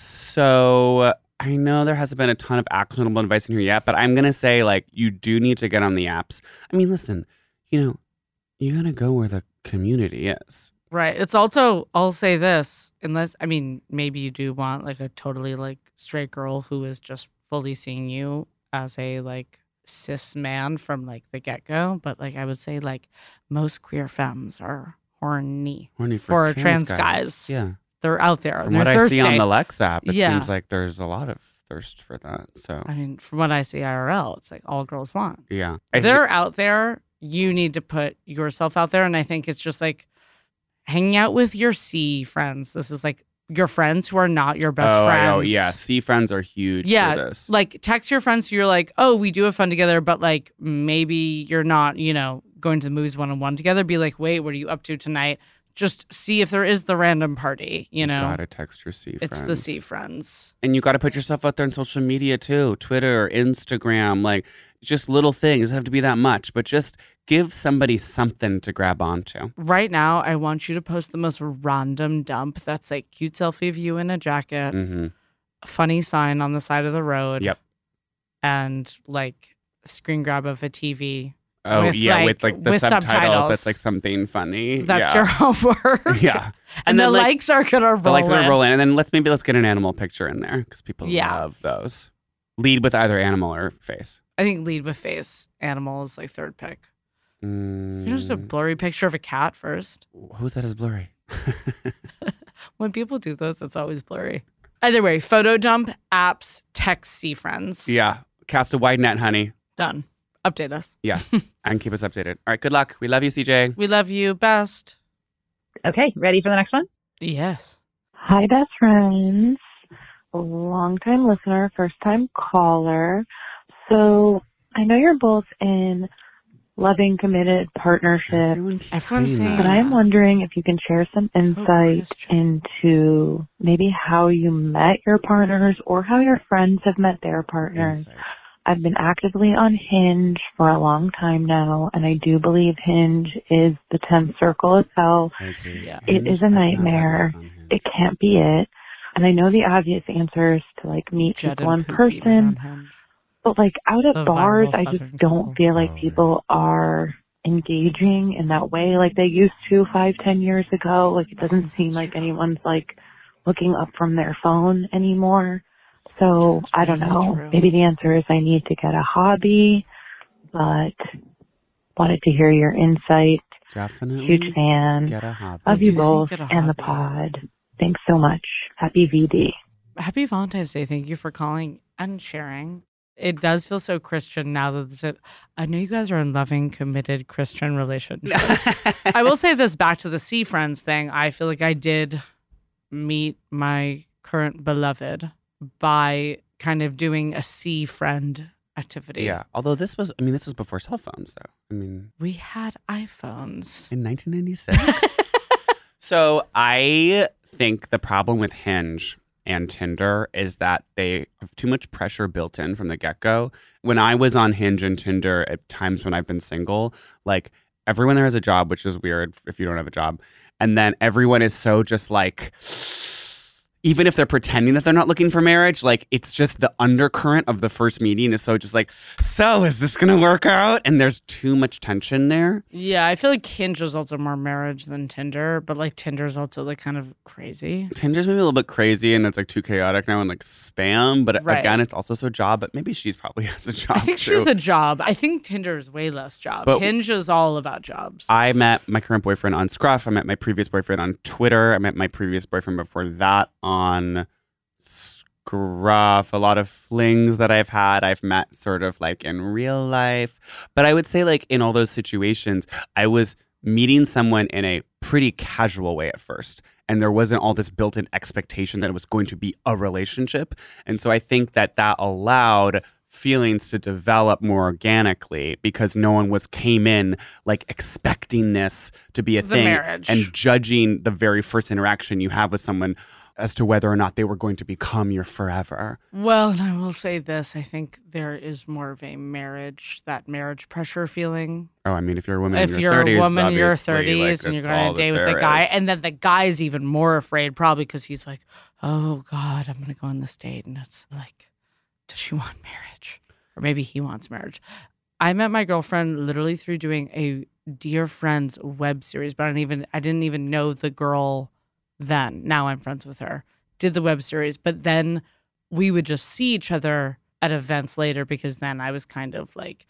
So uh, I know there hasn't been a ton of actionable advice in here yet, but I'm gonna say like you do need to get on the apps. I mean, listen, you know, you're gonna go where the community is. Right. It's also, I'll say this, unless, I mean, maybe you do want like a totally like straight girl who is just fully seeing you as a like cis man from like the get go. But like I would say like most queer femmes are horny, Horny for for trans trans, guys. guys. Yeah. They're out there. From They're what I thirsty. see on the Lex app, it Yeah. seems like there's a lot of thirst for that. So I mean, from what I see I R L, it's like all girls want. yeah, I They're out there. You need to put yourself out there. And I think it's just like hanging out with your C friends. This is like your friends who are not your best oh, I- friends. Oh, yeah. C friends are huge Yeah. for this. Like text your friends who you're like, oh, we do have fun together, but like maybe you're not, you know, going to the movies one-on-one together, be like, wait, what are you up to tonight? Just see if there is the random party, you know? You gotta text your C friends. It's the C friends. And you gotta put yourself out there on social media too. Twitter, Instagram, like just little things. It doesn't have to be that much, but just give somebody something to grab onto. Right now, I want you to post the most random dump that's like cute selfie of you in a jacket, Mm-hmm. a funny sign on the side of the road. Yep. And like screen grab of a T V. Oh, with, yeah, like, with like the with subtitles, subtitles. That's like something funny. That's yeah. your homework. Yeah. And, And the then, like, likes are going to roll The likes are in. gonna roll in. And then let's maybe let's get an animal picture in there because people Yeah. love those. Lead with either animal or face. I think lead with face. Animal is like third pick. Mm, You know, just a blurry picture of a cat first. who's that is blurry? When people do those, it's always blurry. Either way, photo dump, apps, text, see friends. Yeah. Cast a wide net, honey. Done. Update us. Yeah. And keep us updated. All right. Good luck. We love you, C J. We love you best. Okay, ready for the next one? Yes. Hi, best friends. Long-time listener, first-time caller. So I know you're both in loving, committed partnerships, Everyone's saying but I'm wondering if you can share some insight into maybe how you met your partners or how your friends have met their partners. I've been actively on Hinge for a long time now, and I do believe Hinge is the tenth circle of hell. Yeah. It is a nightmare. It can't be it. And I know the obvious answer is to like meet Jed people and in Pookie met on person, but like out at The bars, viral I just Southern don't feel like people are engaging in that way like they used to five, ten years ago. Like it doesn't seem like anyone's like looking up from their phone anymore. So I don't know. Maybe the answer is I need to get a hobby, but wanted to hear your insight. Definitely. Huge fan. Get a hobby. Love I you do both think get a and the hobby. pod. Thanks so much. Happy V D. Happy Valentine's Day. Thank you for calling and sharing. It does feel so Christian now that it's a, I know you guys are in loving, committed Christian relationships. I will say this back to the C friends thing. I feel like I did meet my current beloved by kind of doing a C friend activity. Yeah. Although this was, I mean, this was before cell phones, though. I mean, We had iPhones. in nineteen ninety-six. So I think the problem with Hinge and Tinder is that they have too much pressure built in from the get-go. When I was on Hinge and Tinder at times when I've been single, like everyone there has a job, which is weird if you don't have a job. And then everyone is so just like, even if they're pretending that they're not looking for marriage, like it's just the undercurrent of the first meeting is so just like, so is this going to work out? And there's too much tension there. Yeah, I feel like Hinge is also more marriage than Tinder, but like Tinder's also like kind of crazy. Tinder's maybe a little bit crazy and it's like too chaotic now and like spam. But Right. again, it's also so job. But maybe she's probably has a job I think too. she's a job. I think Tinder is way less job. But- Hinge is all about jobs. I met my current boyfriend on Scruff. I met my previous boyfriend on Twitter. I met my previous boyfriend before that on Scruff. A lot of flings that I've had, I've met sort of like in real life. But I would say like in all those situations, I was meeting someone in a pretty casual way at first. And there wasn't all this built-in expectation that it was going to be a relationship. And so I think that that allowed feelings to develop more organically because no one was came in like expecting this to be a The thing marriage. and judging the very first interaction you have with someone as to whether or not they were going to become your forever. Well, and I will say this. I think there is more of a marriage, that marriage pressure feeling. Oh, I mean, if you're a woman If in your you're thirties, a woman in your obviously, thirties like, and you're that's going on all a that date with there a guy, is. and then the guy's even more afraid probably because he's like, oh, God, I'm going to go on this date. And it's like, does she want marriage? Or maybe he wants marriage. I met my girlfriend literally through doing a Dear Friends web series, but I didn't even, I didn't even know the girl then. Now I'm friends with her. Did the web series, but then we would just see each other at events later because then I was kind of like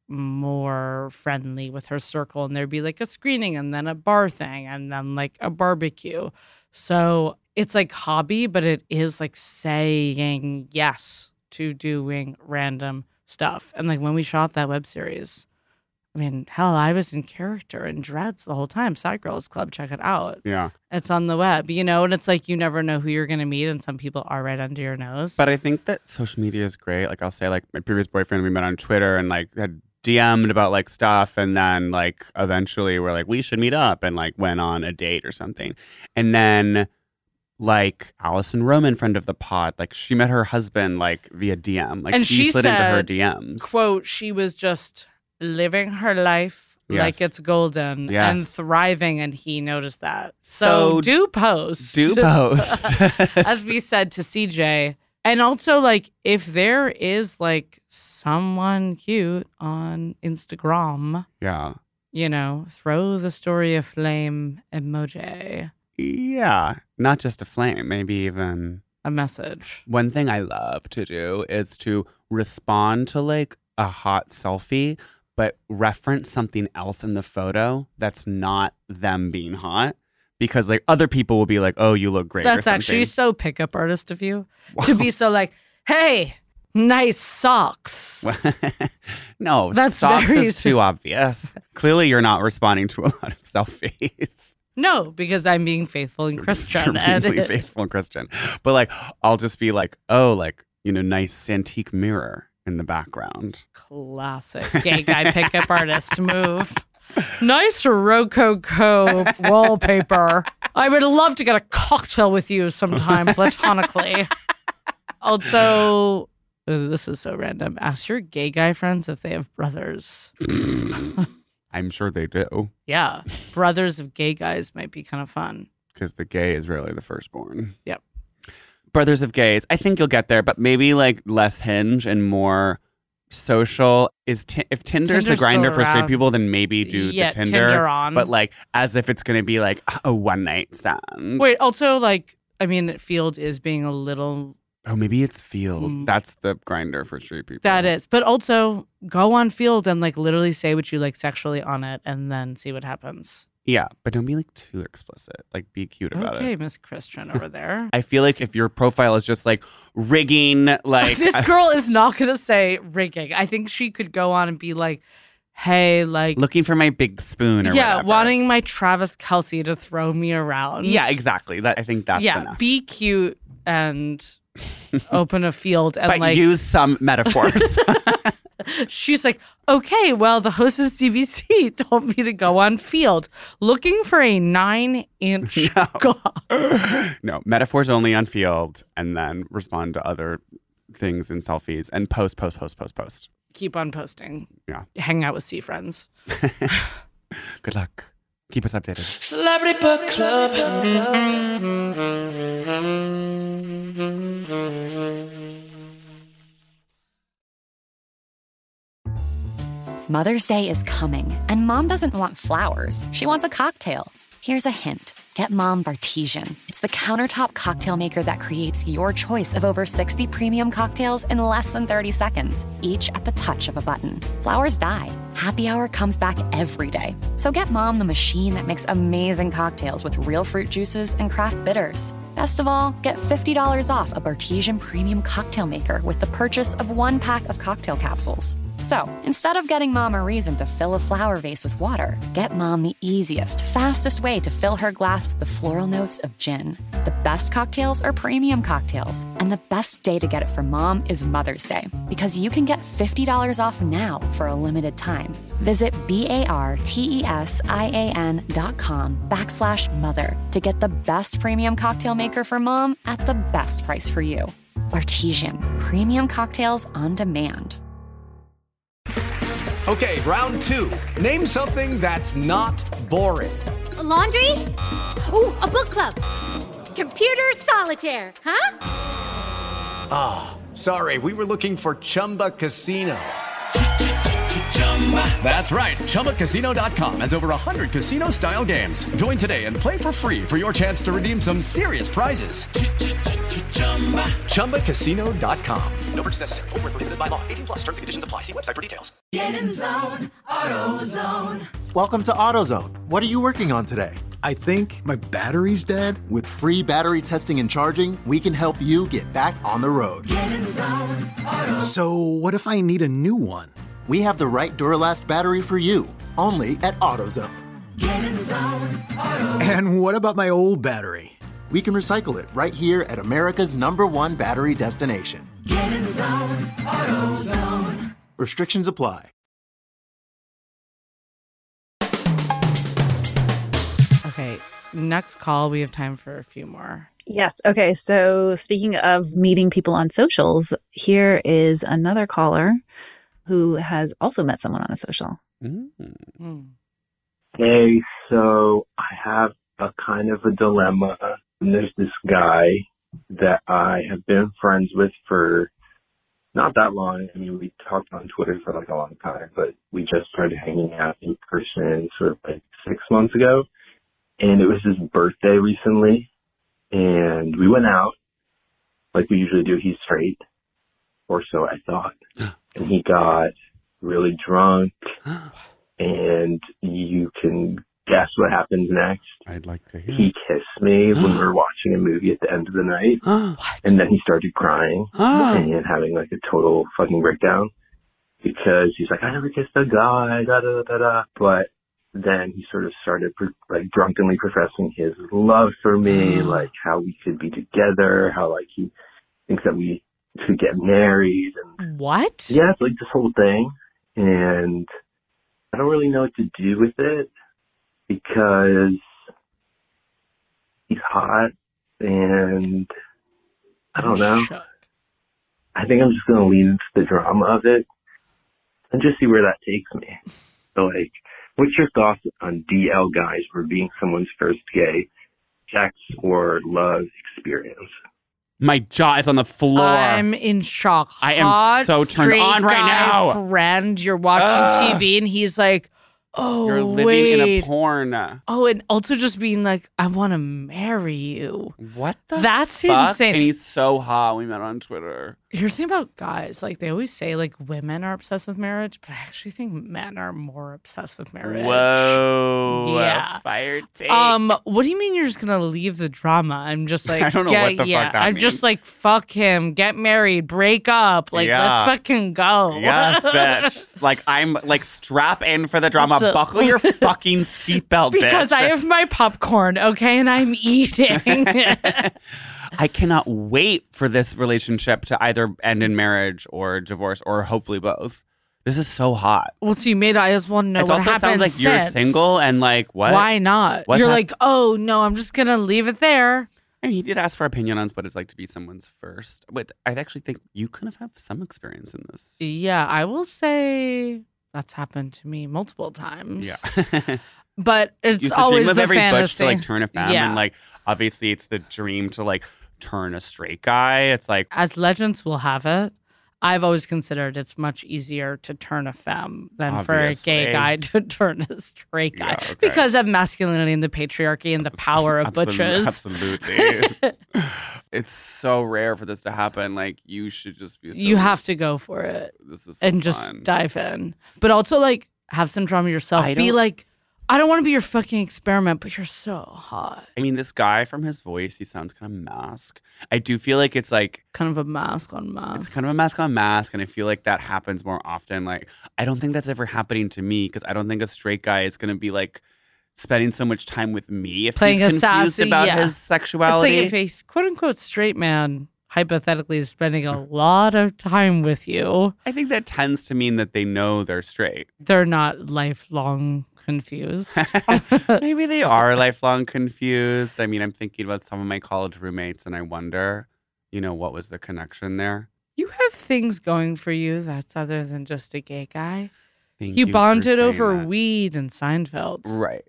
more friendly with her circle and there'd be like a screening and then a bar thing and then like a barbecue. So it's like hobby, but it is like saying yes to doing random stuff. And like when we shot that web series, I mean, hell, I was in character in Dreads the whole time. Side Girls Club, check it out. Yeah. It's on the web, you know, and it's like you never know who you're going to meet, and some people are right under your nose. But I think that social media is great. Like I'll say, like my previous boyfriend, we met on Twitter and like had D M'd about like stuff, and then like eventually we're like, we should meet up, and like went on a date or something. And then like Allison Roman, friend of the pod, like she met her husband like via D M. Like and he she slid said, into her D Ms. Quote, she was just living her life Yes. like it's golden Yes. and thriving, and he noticed that. So, So do post. do post. As we said to C J. And also, like, if there is like someone cute on Instagram, Yeah. you know, throw the story of flame emoji. Yeah. Not just a flame, maybe even a message. One thing I love to do is to respond to like a hot selfie, but reference something else in the photo that's not them being hot. Because like other people will be like, oh, you look great. That's or something. actually so pickup artist of you to be so like, hey, nice socks. No, That's socks very- is too obvious. Clearly, you're not responding to a lot of selfies. No, because I'm being faithful and Christian. Extremely and faithful and Christian. But like, I'll just be like, oh, like, you know, nice antique mirror in the background. Classic gay guy pickup artist move. Nice Rococo wallpaper. I would love to get a cocktail with you sometime platonically. Also, oh, this is so random. Ask your gay guy friends if they have brothers. I'm sure they do. Yeah. Brothers of gay guys might be kind of fun. Because the gay is really the firstborn. Yep. Brothers of gays. I think you'll get there, but maybe like less Hinge and more social. Is t- if Tinder's, Tinder's the grinder still for straight around. people, then maybe do Yeah, the Tinder, Tinder on. but like as if it's going to be like a one night stand. Wait, also, like, I mean, Field is being a little. Oh, maybe it's Field. Mm. That's the grinder for straight people. That is. But also, go on Field and, like, literally say what you like sexually on it and then see what happens. Yeah, but don't be like too explicit. Like be cute about Okay, it. Miss Christian over there. I feel like if your profile is just like rigging, like This girl is not going to say rigging. I think she could go on and be like, hey, like. looking for my big spoon or yeah, whatever. wanting my Travis Kelce to throw me around. Yeah, exactly. That I think that's yeah, enough. be cute and open a field and but like. use some metaphors. She's like, okay, well, the host of C B C told me to go on Field looking for a nine inch No. cock. No, metaphors only on Field, and then respond to other things in selfies and post, post, post, post, post. Keep on posting. Yeah. Hang out with C friends. Good luck. Keep us updated. Celebrity Book Club. Mother's Day is coming, and Mom doesn't want flowers. She wants a cocktail. Here's a hint. Get Mom Bartesian. It's the countertop cocktail maker that creates your choice of over sixty premium cocktails in less than thirty seconds, each at the touch of a button. Flowers die. Happy Hour comes back every day. So get Mom the machine that makes amazing cocktails with real fruit juices and craft bitters. Best of all, get fifty dollars off a Bartesian premium cocktail maker with the purchase of one pack of cocktail capsules. So, instead of getting Mom a reason to fill a flower vase with water, get Mom the easiest, fastest way to fill her glass with the floral notes of gin. The best cocktails are premium cocktails, and the best day to get it for Mom is Mother's Day, because you can get fifty dollars off now for a limited time. Visit B-A-R-T-E-S-I-A-N dot com backslash mother to get the best premium cocktail maker for Mom at the best price for you. Bartesian, premium cocktails on demand. Okay, round two. Name something that's not boring. A laundry? Ooh, a book club. Computer solitaire, huh? Ah, oh, sorry, we were looking for Chumba Casino. That's right, Chumba Casino dot com has over one hundred casino-style games. Join today and play for free for your chance to redeem some serious prizes. Chumba Casino dot com. No purchase necessary. Void where prohibited by law. eighteen plus terms and conditions apply. See website for details. Get in zone, AutoZone. Welcome to AutoZone. What are you working on today? I think my battery's dead. With free battery testing and charging, we can help you get back on the road. Get in zone, AutoZone. So what if I need a new one? We have the right Duralast battery for you, only at AutoZone. Get in zone, AutoZone. And what about my old battery? We can recycle it right here at America's number one battery destination. Get in zone, AutoZone. Restrictions apply. next call, we have time for a few more. Yes. Okay. So speaking of meeting people on socials, here is another caller who has also met someone on a social. Mm-hmm. Hey, so I have a kind of a dilemma. There's this guy that I have been friends with for not that long. I mean, we talked on Twitter for like a long time, but we just started hanging out in person sort of like six months ago. And it was his birthday recently. And we went out like we usually do. He's straight, or so I thought. And he got really drunk. And you can guess what happens next. I'd like to hear. He kissed me when we were watching a movie at the end of the night. And then he started crying and having like a total fucking breakdown because he's like, I never kissed a guy, da da da da. But then he sort of started like drunkenly professing his love for me, like how we could be together, how like he thinks that we should get married. And what? yeah, it's like this whole thing. And I don't really know what to do with it because he's hot and I don't know. I think I'm just going to lean into the drama of it and just see where that takes me. So like, what's your thoughts on D L guys for being someone's first gay sex or love experience? My jaw is on the floor. I'm in shock. I am Hot, so turned straight on right guy now. Friend, you're watching Ugh. T V and he's like, oh, You're living wait. in a porn. Oh, and also just being like, I want to marry you. What the That's fuck? insane. And he's so hot. We met on Twitter. Here's the thing about guys. Like, they always say, like, women are obsessed with marriage, but I actually think men are more obsessed with marriage. Whoa. Yeah. Fire take. Um, what do you mean you're just gonna leave the drama? I'm just like, I don't know get- what the fuck yeah, that I'm means. just like, fuck him, get married, break up. Like, Yeah. let's fucking go. Yes, bitch. Like, I'm like, strap in for the drama. So- Buckle your fucking seatbelt, bitch. Because I have my popcorn, okay, and I'm eating. I cannot wait for this relationship to either end in marriage or divorce or hopefully both. This is so hot. Well, so you made. I just want to know It what also happened sounds like you're since. single and like what? Why not? What You're hap- like, oh no, I'm just gonna leave it there. I mean, he did ask for opinion on what it's like to be someone's first. But I actually think you kind of have some experience in this. Yeah, I will say that's happened to me multiple times. Yeah. But it's It's the always dream of the every fantasy. butch to like turn a femme, Yeah. and like obviously it's the dream to like turn a straight guy. It's like As legends will have it, I've always considered it's much easier to turn a femme than for a Obviously. gay guy to turn a straight guy Yeah, okay. because of masculinity and the patriarchy and the power of Absolute- butches. Absolutely. It's so rare for this to happen. Like you should just be. So, You have to go for it This is so and just fun. dive in. But also, like, have some drama yourself. I Be don't- like, I don't want to be your fucking experiment, but you're so hot. I mean, this guy from his voice, he sounds kind of mask. I do feel like it's like kind of a mask on mask. It's kind of a mask on mask, and I feel like that happens more often. Like, I don't think that's ever happening to me because I don't think a straight guy is going to be like spending so much time with me if Playing he's a confused sassy, about yeah. his sexuality. It's like if a quote unquote straight man hypothetically is spending a lot of time with you, I think that tends to mean that they know they're straight. they're not lifelong confused. Maybe they are lifelong confused. I mean, I'm thinking about some of my college roommates, and I wonder, you know, what was the connection there? You have things going for you that's other than just a gay guy. Thank you you for bonded saying over that. weed and Seinfeld. Right.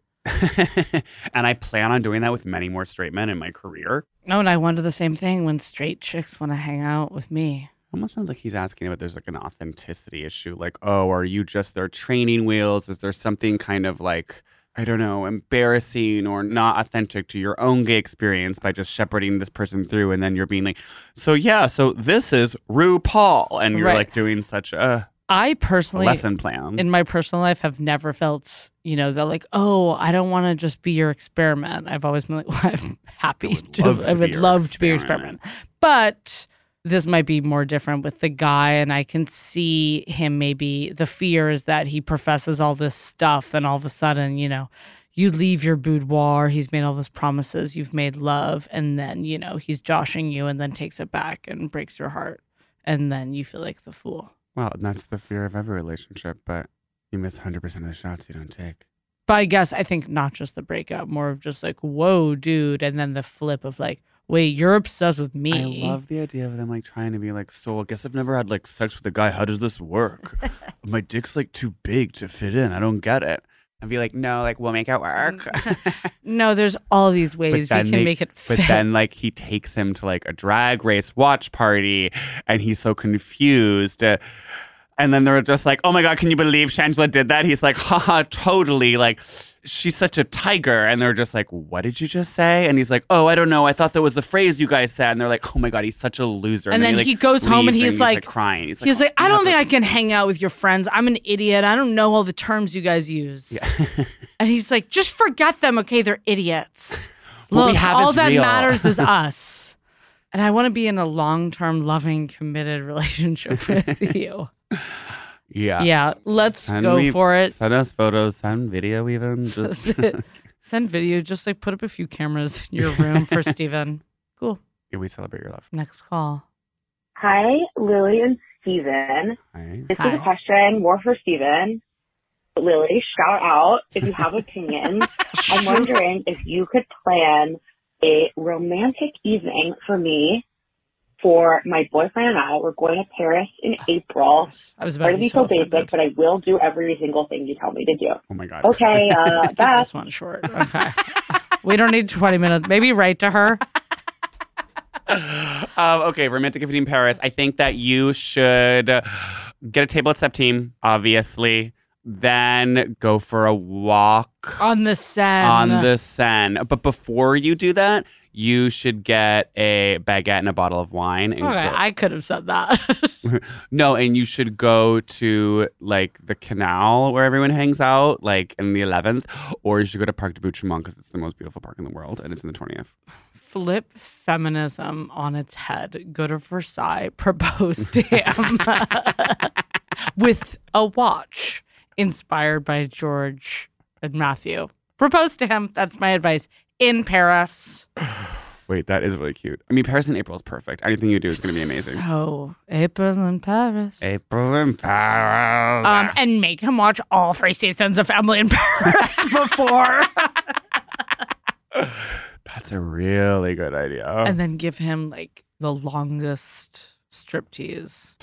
And I plan on doing that with many more straight men in my career. Oh, and I wonder the same thing when straight chicks want to hang out with me. Almost sounds like he's asking about there's like an authenticity issue. Like, oh, are you just their training wheels? Is there something kind of like, I don't know, embarrassing or not authentic to your own gay experience by just shepherding this person through? And then you're being like, so yeah, so this is RuPaul. And you're Right. like doing such a I personally, lesson plan. in my personal life, have never felt, you know, that like, oh, I don't want to just be your experiment. I've always been like, well, I'm happy to, love to I be would your love to be your experiment. experiment. But this might be more different with the guy, and I can see him maybe the fear is that he professes all this stuff, and all of a sudden, you know, you leave your boudoir, he's made all these promises, you've made love, and then, you know, he's joshing you and then takes it back and breaks your heart. And then you feel like the fool. Well, and that's the fear of every relationship, but you miss one hundred percent of the shots you don't take. But I guess I think not just the breakup, more of just like, whoa, dude. And then the flip of like, wait, you're obsessed with me. I love the idea of them like trying to be like, so I guess I've never had like sex with a guy. How does this work? My dick's like too big to fit in. I don't get it. I'd be like, no, like we'll make it work. No, there's all these ways we can they, make it fit. But then like he takes him to like a drag race watch party and he's so confused. Uh, and then they're just like, oh my God, can you believe Shangela did that? He's like, haha, totally. Like, she's such a tiger. And they're just like, what did you just say? And he's like, oh, I don't know. I thought that was the phrase you guys said. And they're like, oh my God, he's such a loser. And, and then, then he, he like, goes home and he's, and like, he's like crying. He's like, he's oh, like I don't never. think I can hang out with your friends. I'm an idiot. I don't know all the terms you guys use. Yeah. And he's like, just forget them. Okay, they're idiots. What we Look, have all is that real. matters is us. And I want to be in a long-term, loving, committed relationship with you. Yeah. Yeah, let's Send go me- for it. Send us photos, send video even. Just Send video. Just like put up a few cameras in your room for Steven. Cool. Yeah, we celebrate your love. Next call. Hi, Lily and Steven. Hi. This Hi. is a question more for Steven. Lily, shout out if you have opinions. I'm wondering if you could plan a romantic evening for me, for my boyfriend and I. We're going to Paris in April. I was about Sorry to to be be so so basic, offended. but I will do every single thing you tell me to do. Oh my God. Okay, uh, Let's keep bye. this one short. Okay. We don't need twenty minutes. Maybe write to her. um, okay, romantic evening in Paris. I think that you should get a table at Septime, obviously. Then go for a walk On the Seine. on the Seine. But before you do that, you should get a baguette and a bottle of wine. And Okay, go- I could have said that. no, and you should go to like the canal where everyone hangs out, like in the eleventh, or you should go to Parc de Bouchemont because it's the most beautiful park in the world, and it's in the twentieth. Flip feminism on its head. Go to Versailles. Propose to him with a watch inspired by George and Matthew. Propose to him. That's my advice. In Paris. Wait, that is really cute. I mean, Paris in April is perfect. Anything you do is going to be amazing. Oh, April in Paris. April in Paris. Um, and make him watch all three seasons of Emily in Paris before. That's a really good idea. And then give him like the longest striptease.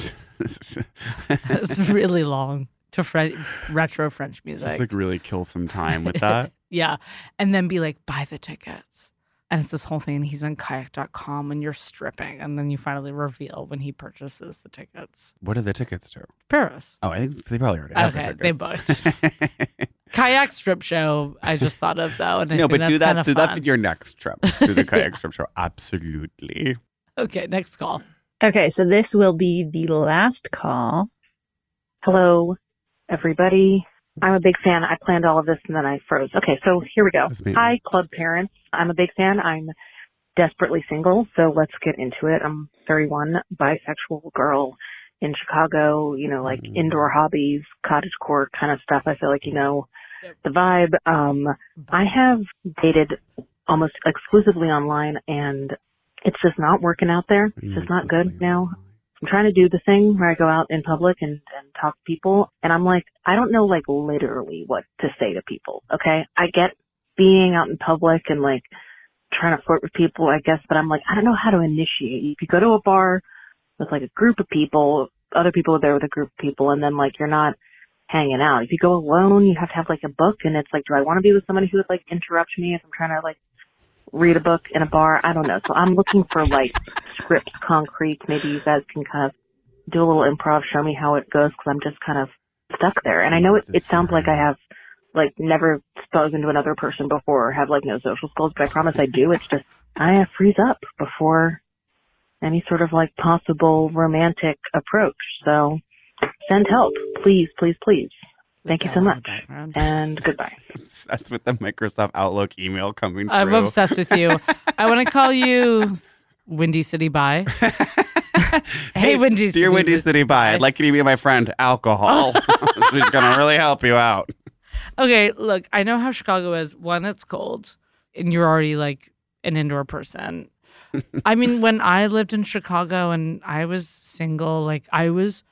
It's really long to Fre- retro French music. Just like really kill some time with that. Yeah. And then be like, buy the tickets. And it's this whole thing. And he's on kayak dot com and you're stripping. And then you finally reveal when he purchases the tickets. What are the tickets to? Paris. Oh, I think they probably already have Okay, the they tickets. booked. Kayak strip show, I just thought of though. And I no, think but do that's that. kinda Do that fun. for your next trip. Do the kayak strip show. Absolutely. Okay, next call. Okay, so this will be the last call. Hello, everybody. I'm a big fan. I planned all of this and then I froze. Okay, so here we go. me. Hi, club parents. I'm a big fan. I'm desperately single, so let's get into it. I'm thirty-one, bisexual girl in Chicago, you know, like indoor hobbies, cottagecore kind of stuff. I feel like you know the vibe. Um, I have dated almost exclusively online and it's just not working out there. It's just not good now. I'm trying to do the thing where I go out in public and, and talk to people. And I'm like, I don't know, like, literally what to say to people. Okay. I get being out in public and like trying to flirt with people, I guess, but I'm like, I don't know how to initiate. If you go to a bar with like a group of people, other people are there with a group of people, and then like you're not hanging out. If you go alone, you have to have like a book, and it's like, do I want to be with somebody who would like interrupt me if I'm trying to like read a book in a bar? I don't know. So I'm looking for like scripts, concrete. Maybe you guys can kind of do a little improv, show me how it goes, because I'm just kind of stuck there. And I know it, it sounds like I have like never spoken to another person before or have like no social skills, but I promise I do. It's just I freeze up before any sort of like possible romantic approach. So send help, please, please, please. Thank you so much, and goodbye. That's with the Microsoft Outlook email coming through. I'm obsessed with you. I want to call you Windy City Bye. Hey, Windy City. Dear Windy City Bye, I'd like you to be my friend, alcohol. She's going to really help you out. Okay, look, I know how Chicago is. One, it's cold, and you're already like an indoor person. I mean, when I lived in Chicago and I was single, like I was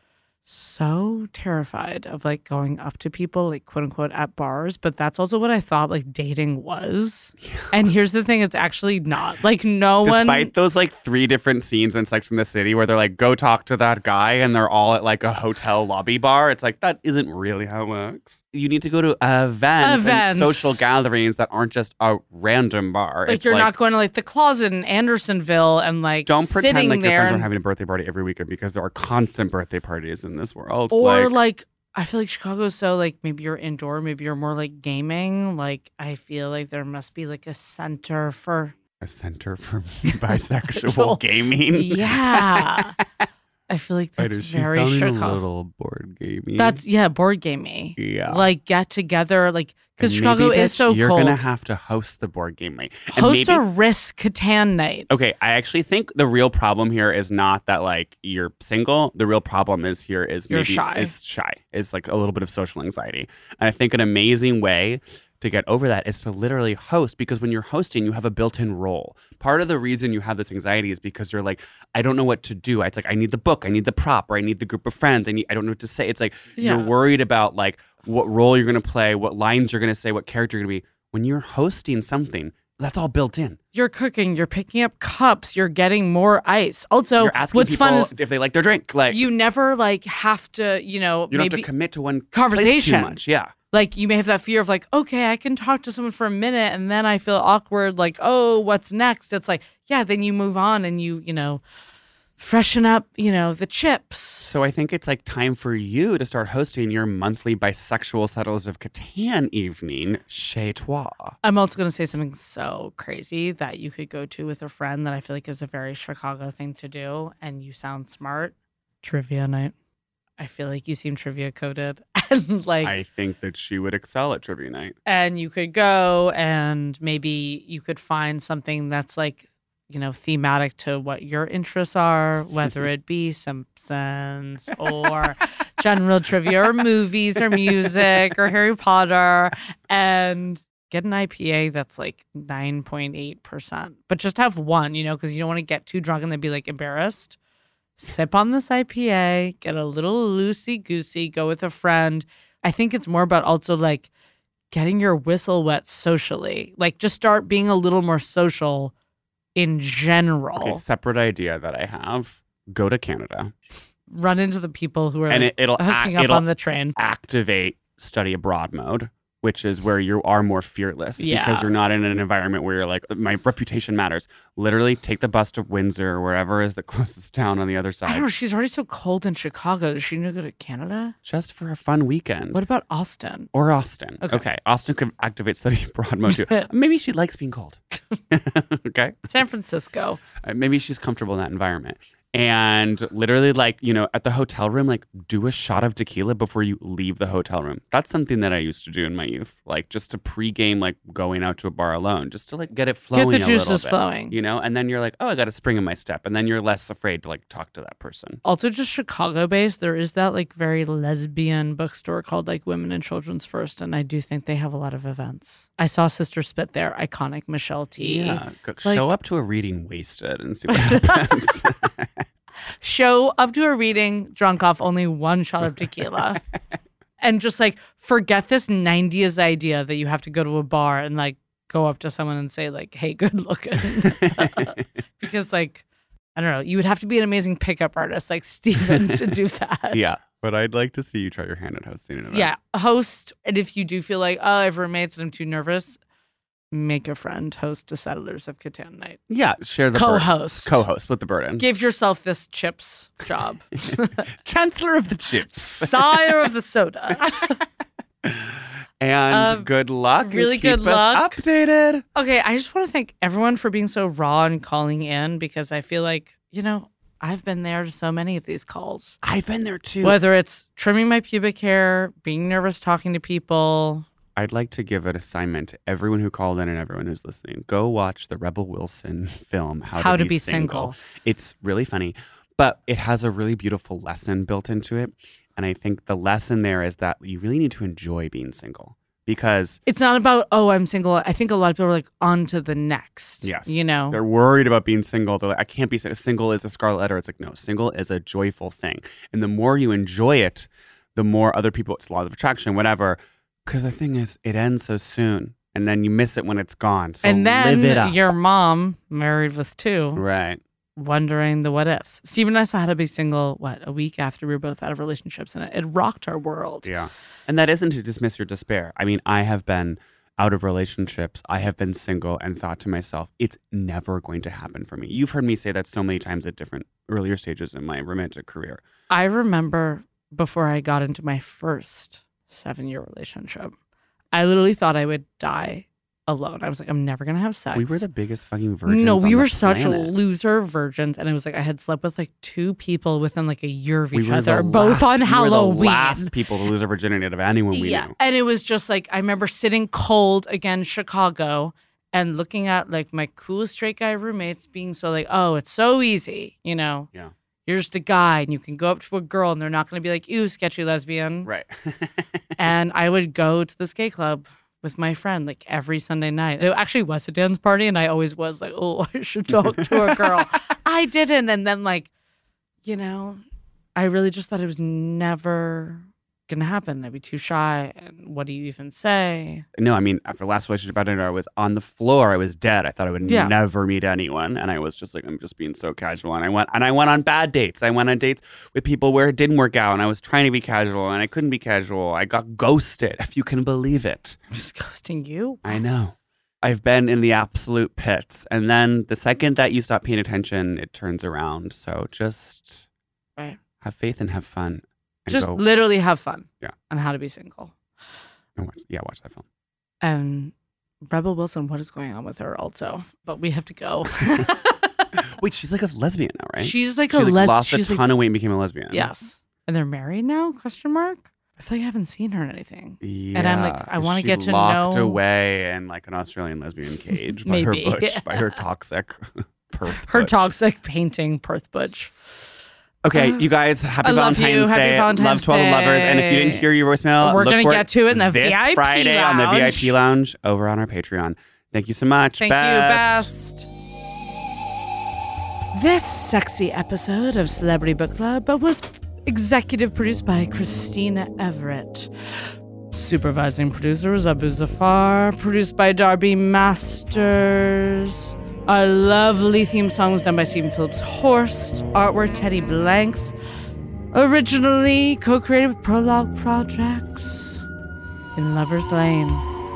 so terrified of like going up to people, like quote unquote, at bars. But that's also what I thought like dating was. Yeah. And here's the thing, it's actually not. Like no Despite one. Despite those like three different scenes in Sex and the City where they're like, go talk to that guy, and they're all at like a hotel lobby bar. It's like, that isn't really how it works. You need to go to events, Events. and social gatherings that aren't just a random bar. Like It's you're like, not going to like the Closet in Andersonville and like don't pretend sitting like your there friends are and- having a birthday party every weekend, because there are constant birthday parties in this world. Or like, like, I feel like Chicago's so like maybe you're indoor, maybe you're more like gaming. Like I feel like there must be like a center for a center for bisexual gaming. Yeah. I feel like Why that's does she very sound a Chicago. little board gamey? That's yeah, board gamey. Yeah. Like get together, like because And Chicago maybe, is bitch, so you're cold. gonna have to host the board game night. And Host maybe, a Risk Catan night. Okay, I actually think the real problem here is not that like you're single. The real problem is here is You're maybe shy. is shy. Is like a little bit of social anxiety. And I think an amazing way to get over that is to literally host, because when you're hosting, you have a built-in role. Part of the reason you have this anxiety is because you're like, I don't know what to do. It's like, I need the book, I need the prop, or I need the group of friends. I need, I don't know what to say. It's like, Yeah. you're worried about like what role you're going to play, what lines you're going to say, what character you're going to be. When you're hosting something, that's all built in. You're cooking, you're picking up cups, you're getting more ice. Also, You're asking what's people fun is if they like their drink. Like, you never like have to, you know, you don't maybe have to commit to one place conversation. too much. Yeah. Like you may have that fear of like, okay, I can talk to someone for a minute and then I feel awkward, like, oh, what's next? It's like, yeah, then you move on and you, you know, freshen up, you know, the chips. So I think it's like time for you to start hosting your monthly bisexual Settlers of Catan evening, chez toi. I'm also going to say something so crazy that you could go to with a friend that I feel like is a very Chicago thing to do, and you sound smart. Trivia night. I feel like you seem trivia coded. And like I think that she would excel at trivia night. and you could go and maybe you could find something that's like, you know, thematic to what your interests are, whether it be Simpsons or general trivia or movies or music or Harry Potter, and get an I P A that's like nine point eight percent. But just have one, you know, because you don't want to get too drunk and then be like embarrassed. Sip on this I P A, get a little loosey-goosey, go with a friend. I think it's more about also like getting your whistle wet socially. Like just start being a little more social in general. Okay, separate idea that I have. Go to Canada. Run into the people who are And like, it, it'll, hooking ac- up it'll on the train. activate study abroad mode, which is where you are more fearless Yeah. because you're not in an environment where you're like, my reputation matters. Literally take the bus to Windsor or wherever is the closest town on the other I side. don't know. She's already so cold in Chicago. Does she need to go to Canada? Just for a fun weekend. What about Austin? Or Austin. Okay. Okay. Austin could activate study abroad mode too. Maybe she likes being cold. Okay. San Francisco. Uh, Maybe she's comfortable in that environment. And literally, like, you know, at the hotel room, like, do a shot of tequila before you leave the hotel room. That's something that I used to do in my youth. Like, just to pregame, like, going out to a bar alone, just to, like, get it flowing the a little juices bit, flowing. You know? And then you're like, oh, I got a spring in my step. And then you're less afraid to, like, talk to that person. Also, just Chicago based, there is that like very lesbian bookstore called like Women and Children's First. And I do think they have a lot of events. I saw Sister Spit there, iconic Michelle T. Yeah. Go, Like- show up to a reading wasted and see what happens. Show up to a reading drunk off only one shot of tequila. And just like forget this nineties idea that you have to go to a bar and like go up to someone and say like, hey, good looking. Because like, I don't know, you would have to be an amazing pickup artist like Steven to do that. Yeah. But I'd like to see you try your hand at hosting an event. Yeah. Host. And if you do feel like, oh, I have roommates and I'm too nervous, make a friend host a Settlers of Catan night. Yeah. Share the burden. Co-host. Co-host. Split the burden. Give yourself this chips job. Chancellor of the chips. Sire of the soda. And Uh, good luck. and really keep good us luck. updated. Okay, I just want to thank everyone for being so raw and calling in because I feel like, you know, I've been there to so many of these calls. I've been there too. Whether it's trimming my pubic hair, being nervous talking to people. I'd like to give an assignment to everyone who called in and everyone who's listening. Go watch the Rebel Wilson film, How, How to, to Be Single. It's really funny, but it has a really beautiful lesson built into it. And I think the lesson there is that you really need to enjoy being single because It's not about, oh, I'm single. I think a lot of people are like, on to the next. yes, You know? they're worried about being single. They're like, I can't be single. Single is a scarlet letter. It's like, no, single is a joyful thing. And the more you enjoy it, the more other people, it's law of attraction, whatever. Because the thing is, it ends so soon. And then you miss it when it's gone. So and live it then up. your mom, married with two, right, wondering the what ifs. Steve and I saw how to be single, what, a week after we were both out of relationships, and it, it rocked our world. Yeah. And that isn't to dismiss your despair. I mean, I have been out of relationships. I have been single and thought to myself, it's never going to happen for me. You've heard me say that so many times at different earlier stages in my romantic career. I remember before I got into my first seven-year relationship, I literally thought I would die alone. I was like, I'm never going to have sex. We were the biggest fucking virgins. No, we on were the such planet. loser virgins. And it was like, I had slept with like two people within like a year of We each were other, the both last- on we Halloween. were the last people to lose their virginity out of anyone we yeah. knew. And it was just like, I remember sitting cold again, Chicago, and looking at like my cool straight guy roommates being so like, oh, it's so easy, you know? Yeah. You're just a guy and you can go up to a girl and they're not going to be like, ew, sketchy lesbian. Right. And I would go to this gay club with my friend like every Sunday night. It actually was a dance party and I always was like, oh, I should talk to a girl. I didn't. And then like, you know, I really just thought it was never going to happen. I'd be too shy. And what do you even say? No, I mean, after the last relationship I ended, I was on the floor. I was dead. I thought I would Yeah. never meet anyone. And I was just like, I'm just being so casual. And I went and I went on bad dates. I went on dates with people where it didn't work out. And I was trying to be casual and I couldn't be casual. I got ghosted, if you can believe it. I'm just ghosting you. I know. I've been in the absolute pits. And then the second that you stop paying attention, it turns around. So just Right. have have faith and have fun. And Just go- literally have fun. Yeah. On how to be single. and watch, yeah, watch that film. And Rebel Wilson, what is going on with her also? But we have to go. Wait, she's like a lesbian now, right? She's like she a les- lost she's a like- ton of weight and became a lesbian. Yes. And they're married now? Question mark. I feel like I haven't seen her in anything. Yeah, And I'm like, I want to she get to locked know away in like an Australian lesbian cage by Maybe. her butch, by her toxic Perth. her butch. toxic painting Perth Butch. Okay, Uh, you guys, happy I love Valentine's you. Happy Day. Valentine's love to all the lovers. And if you didn't Day. hear your voicemail, We're look gonna for get to it in the this V I P Friday on the V I lounge. P Lounge over on our Patreon. Thank you so much. Thank Best. you, best. This sexy episode of Celebrity Book Club was executive produced by Christina Everett. Supervising producer is Abu Zafar. Produced by Darby Masters. Our lovely theme song was done by Stephen Phillips Horst. Artwork Teddy Blanks. Originally co-created with Prologue Projects in Lover's Lane.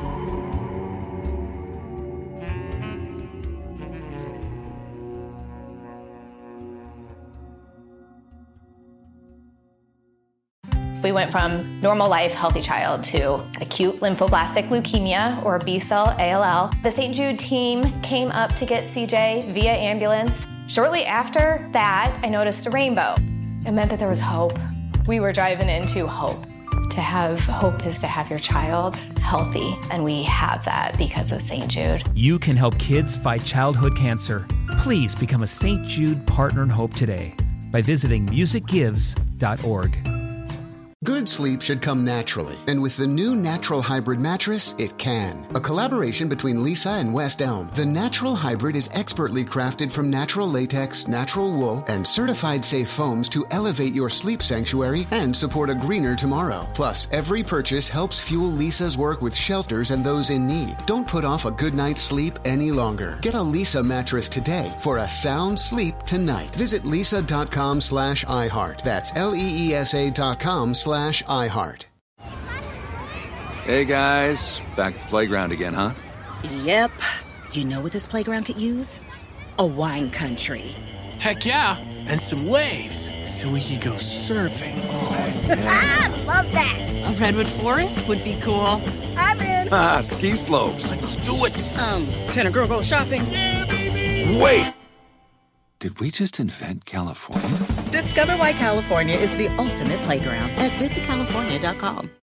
We went from normal life, healthy child to acute lymphoblastic leukemia, or B-cell A L L. The Saint Jude team came up to get C J via ambulance. Shortly after that, I noticed a rainbow. It meant that there was hope. We were driving into hope. To have hope is to have your child healthy, and we have that because of Saint Jude. You can help kids fight childhood cancer. Please become a Saint Jude Partner in Hope today by visiting music gives dot org. Good sleep should come naturally, and with the new Natural Hybrid mattress, it can. A collaboration between Lisa and West Elm, the Natural Hybrid is expertly crafted from natural latex, natural wool, and certified safe foams to elevate your sleep sanctuary and support a greener tomorrow. Plus, every purchase helps fuel Lisa's work with shelters and those in need. Don't put off a good night's sleep any longer. Get a Lisa mattress today for a sound sleep tonight. Visit lisa.com slash iHeart. That's L-E-E-S-A dot com slash iHeart. Hey guys, back at the playground again, huh? Yep. You know what this playground could use? A wine country. Heck yeah, and some waves so we could go surfing. Oh, Ah, love that. A redwood forest would be cool. I'm in. Ah, ski slopes. Let's do it. Um, can a girl go shopping? Yeah, baby. Wait! Did we just invent California? Discover why California is the ultimate playground at visit california dot com.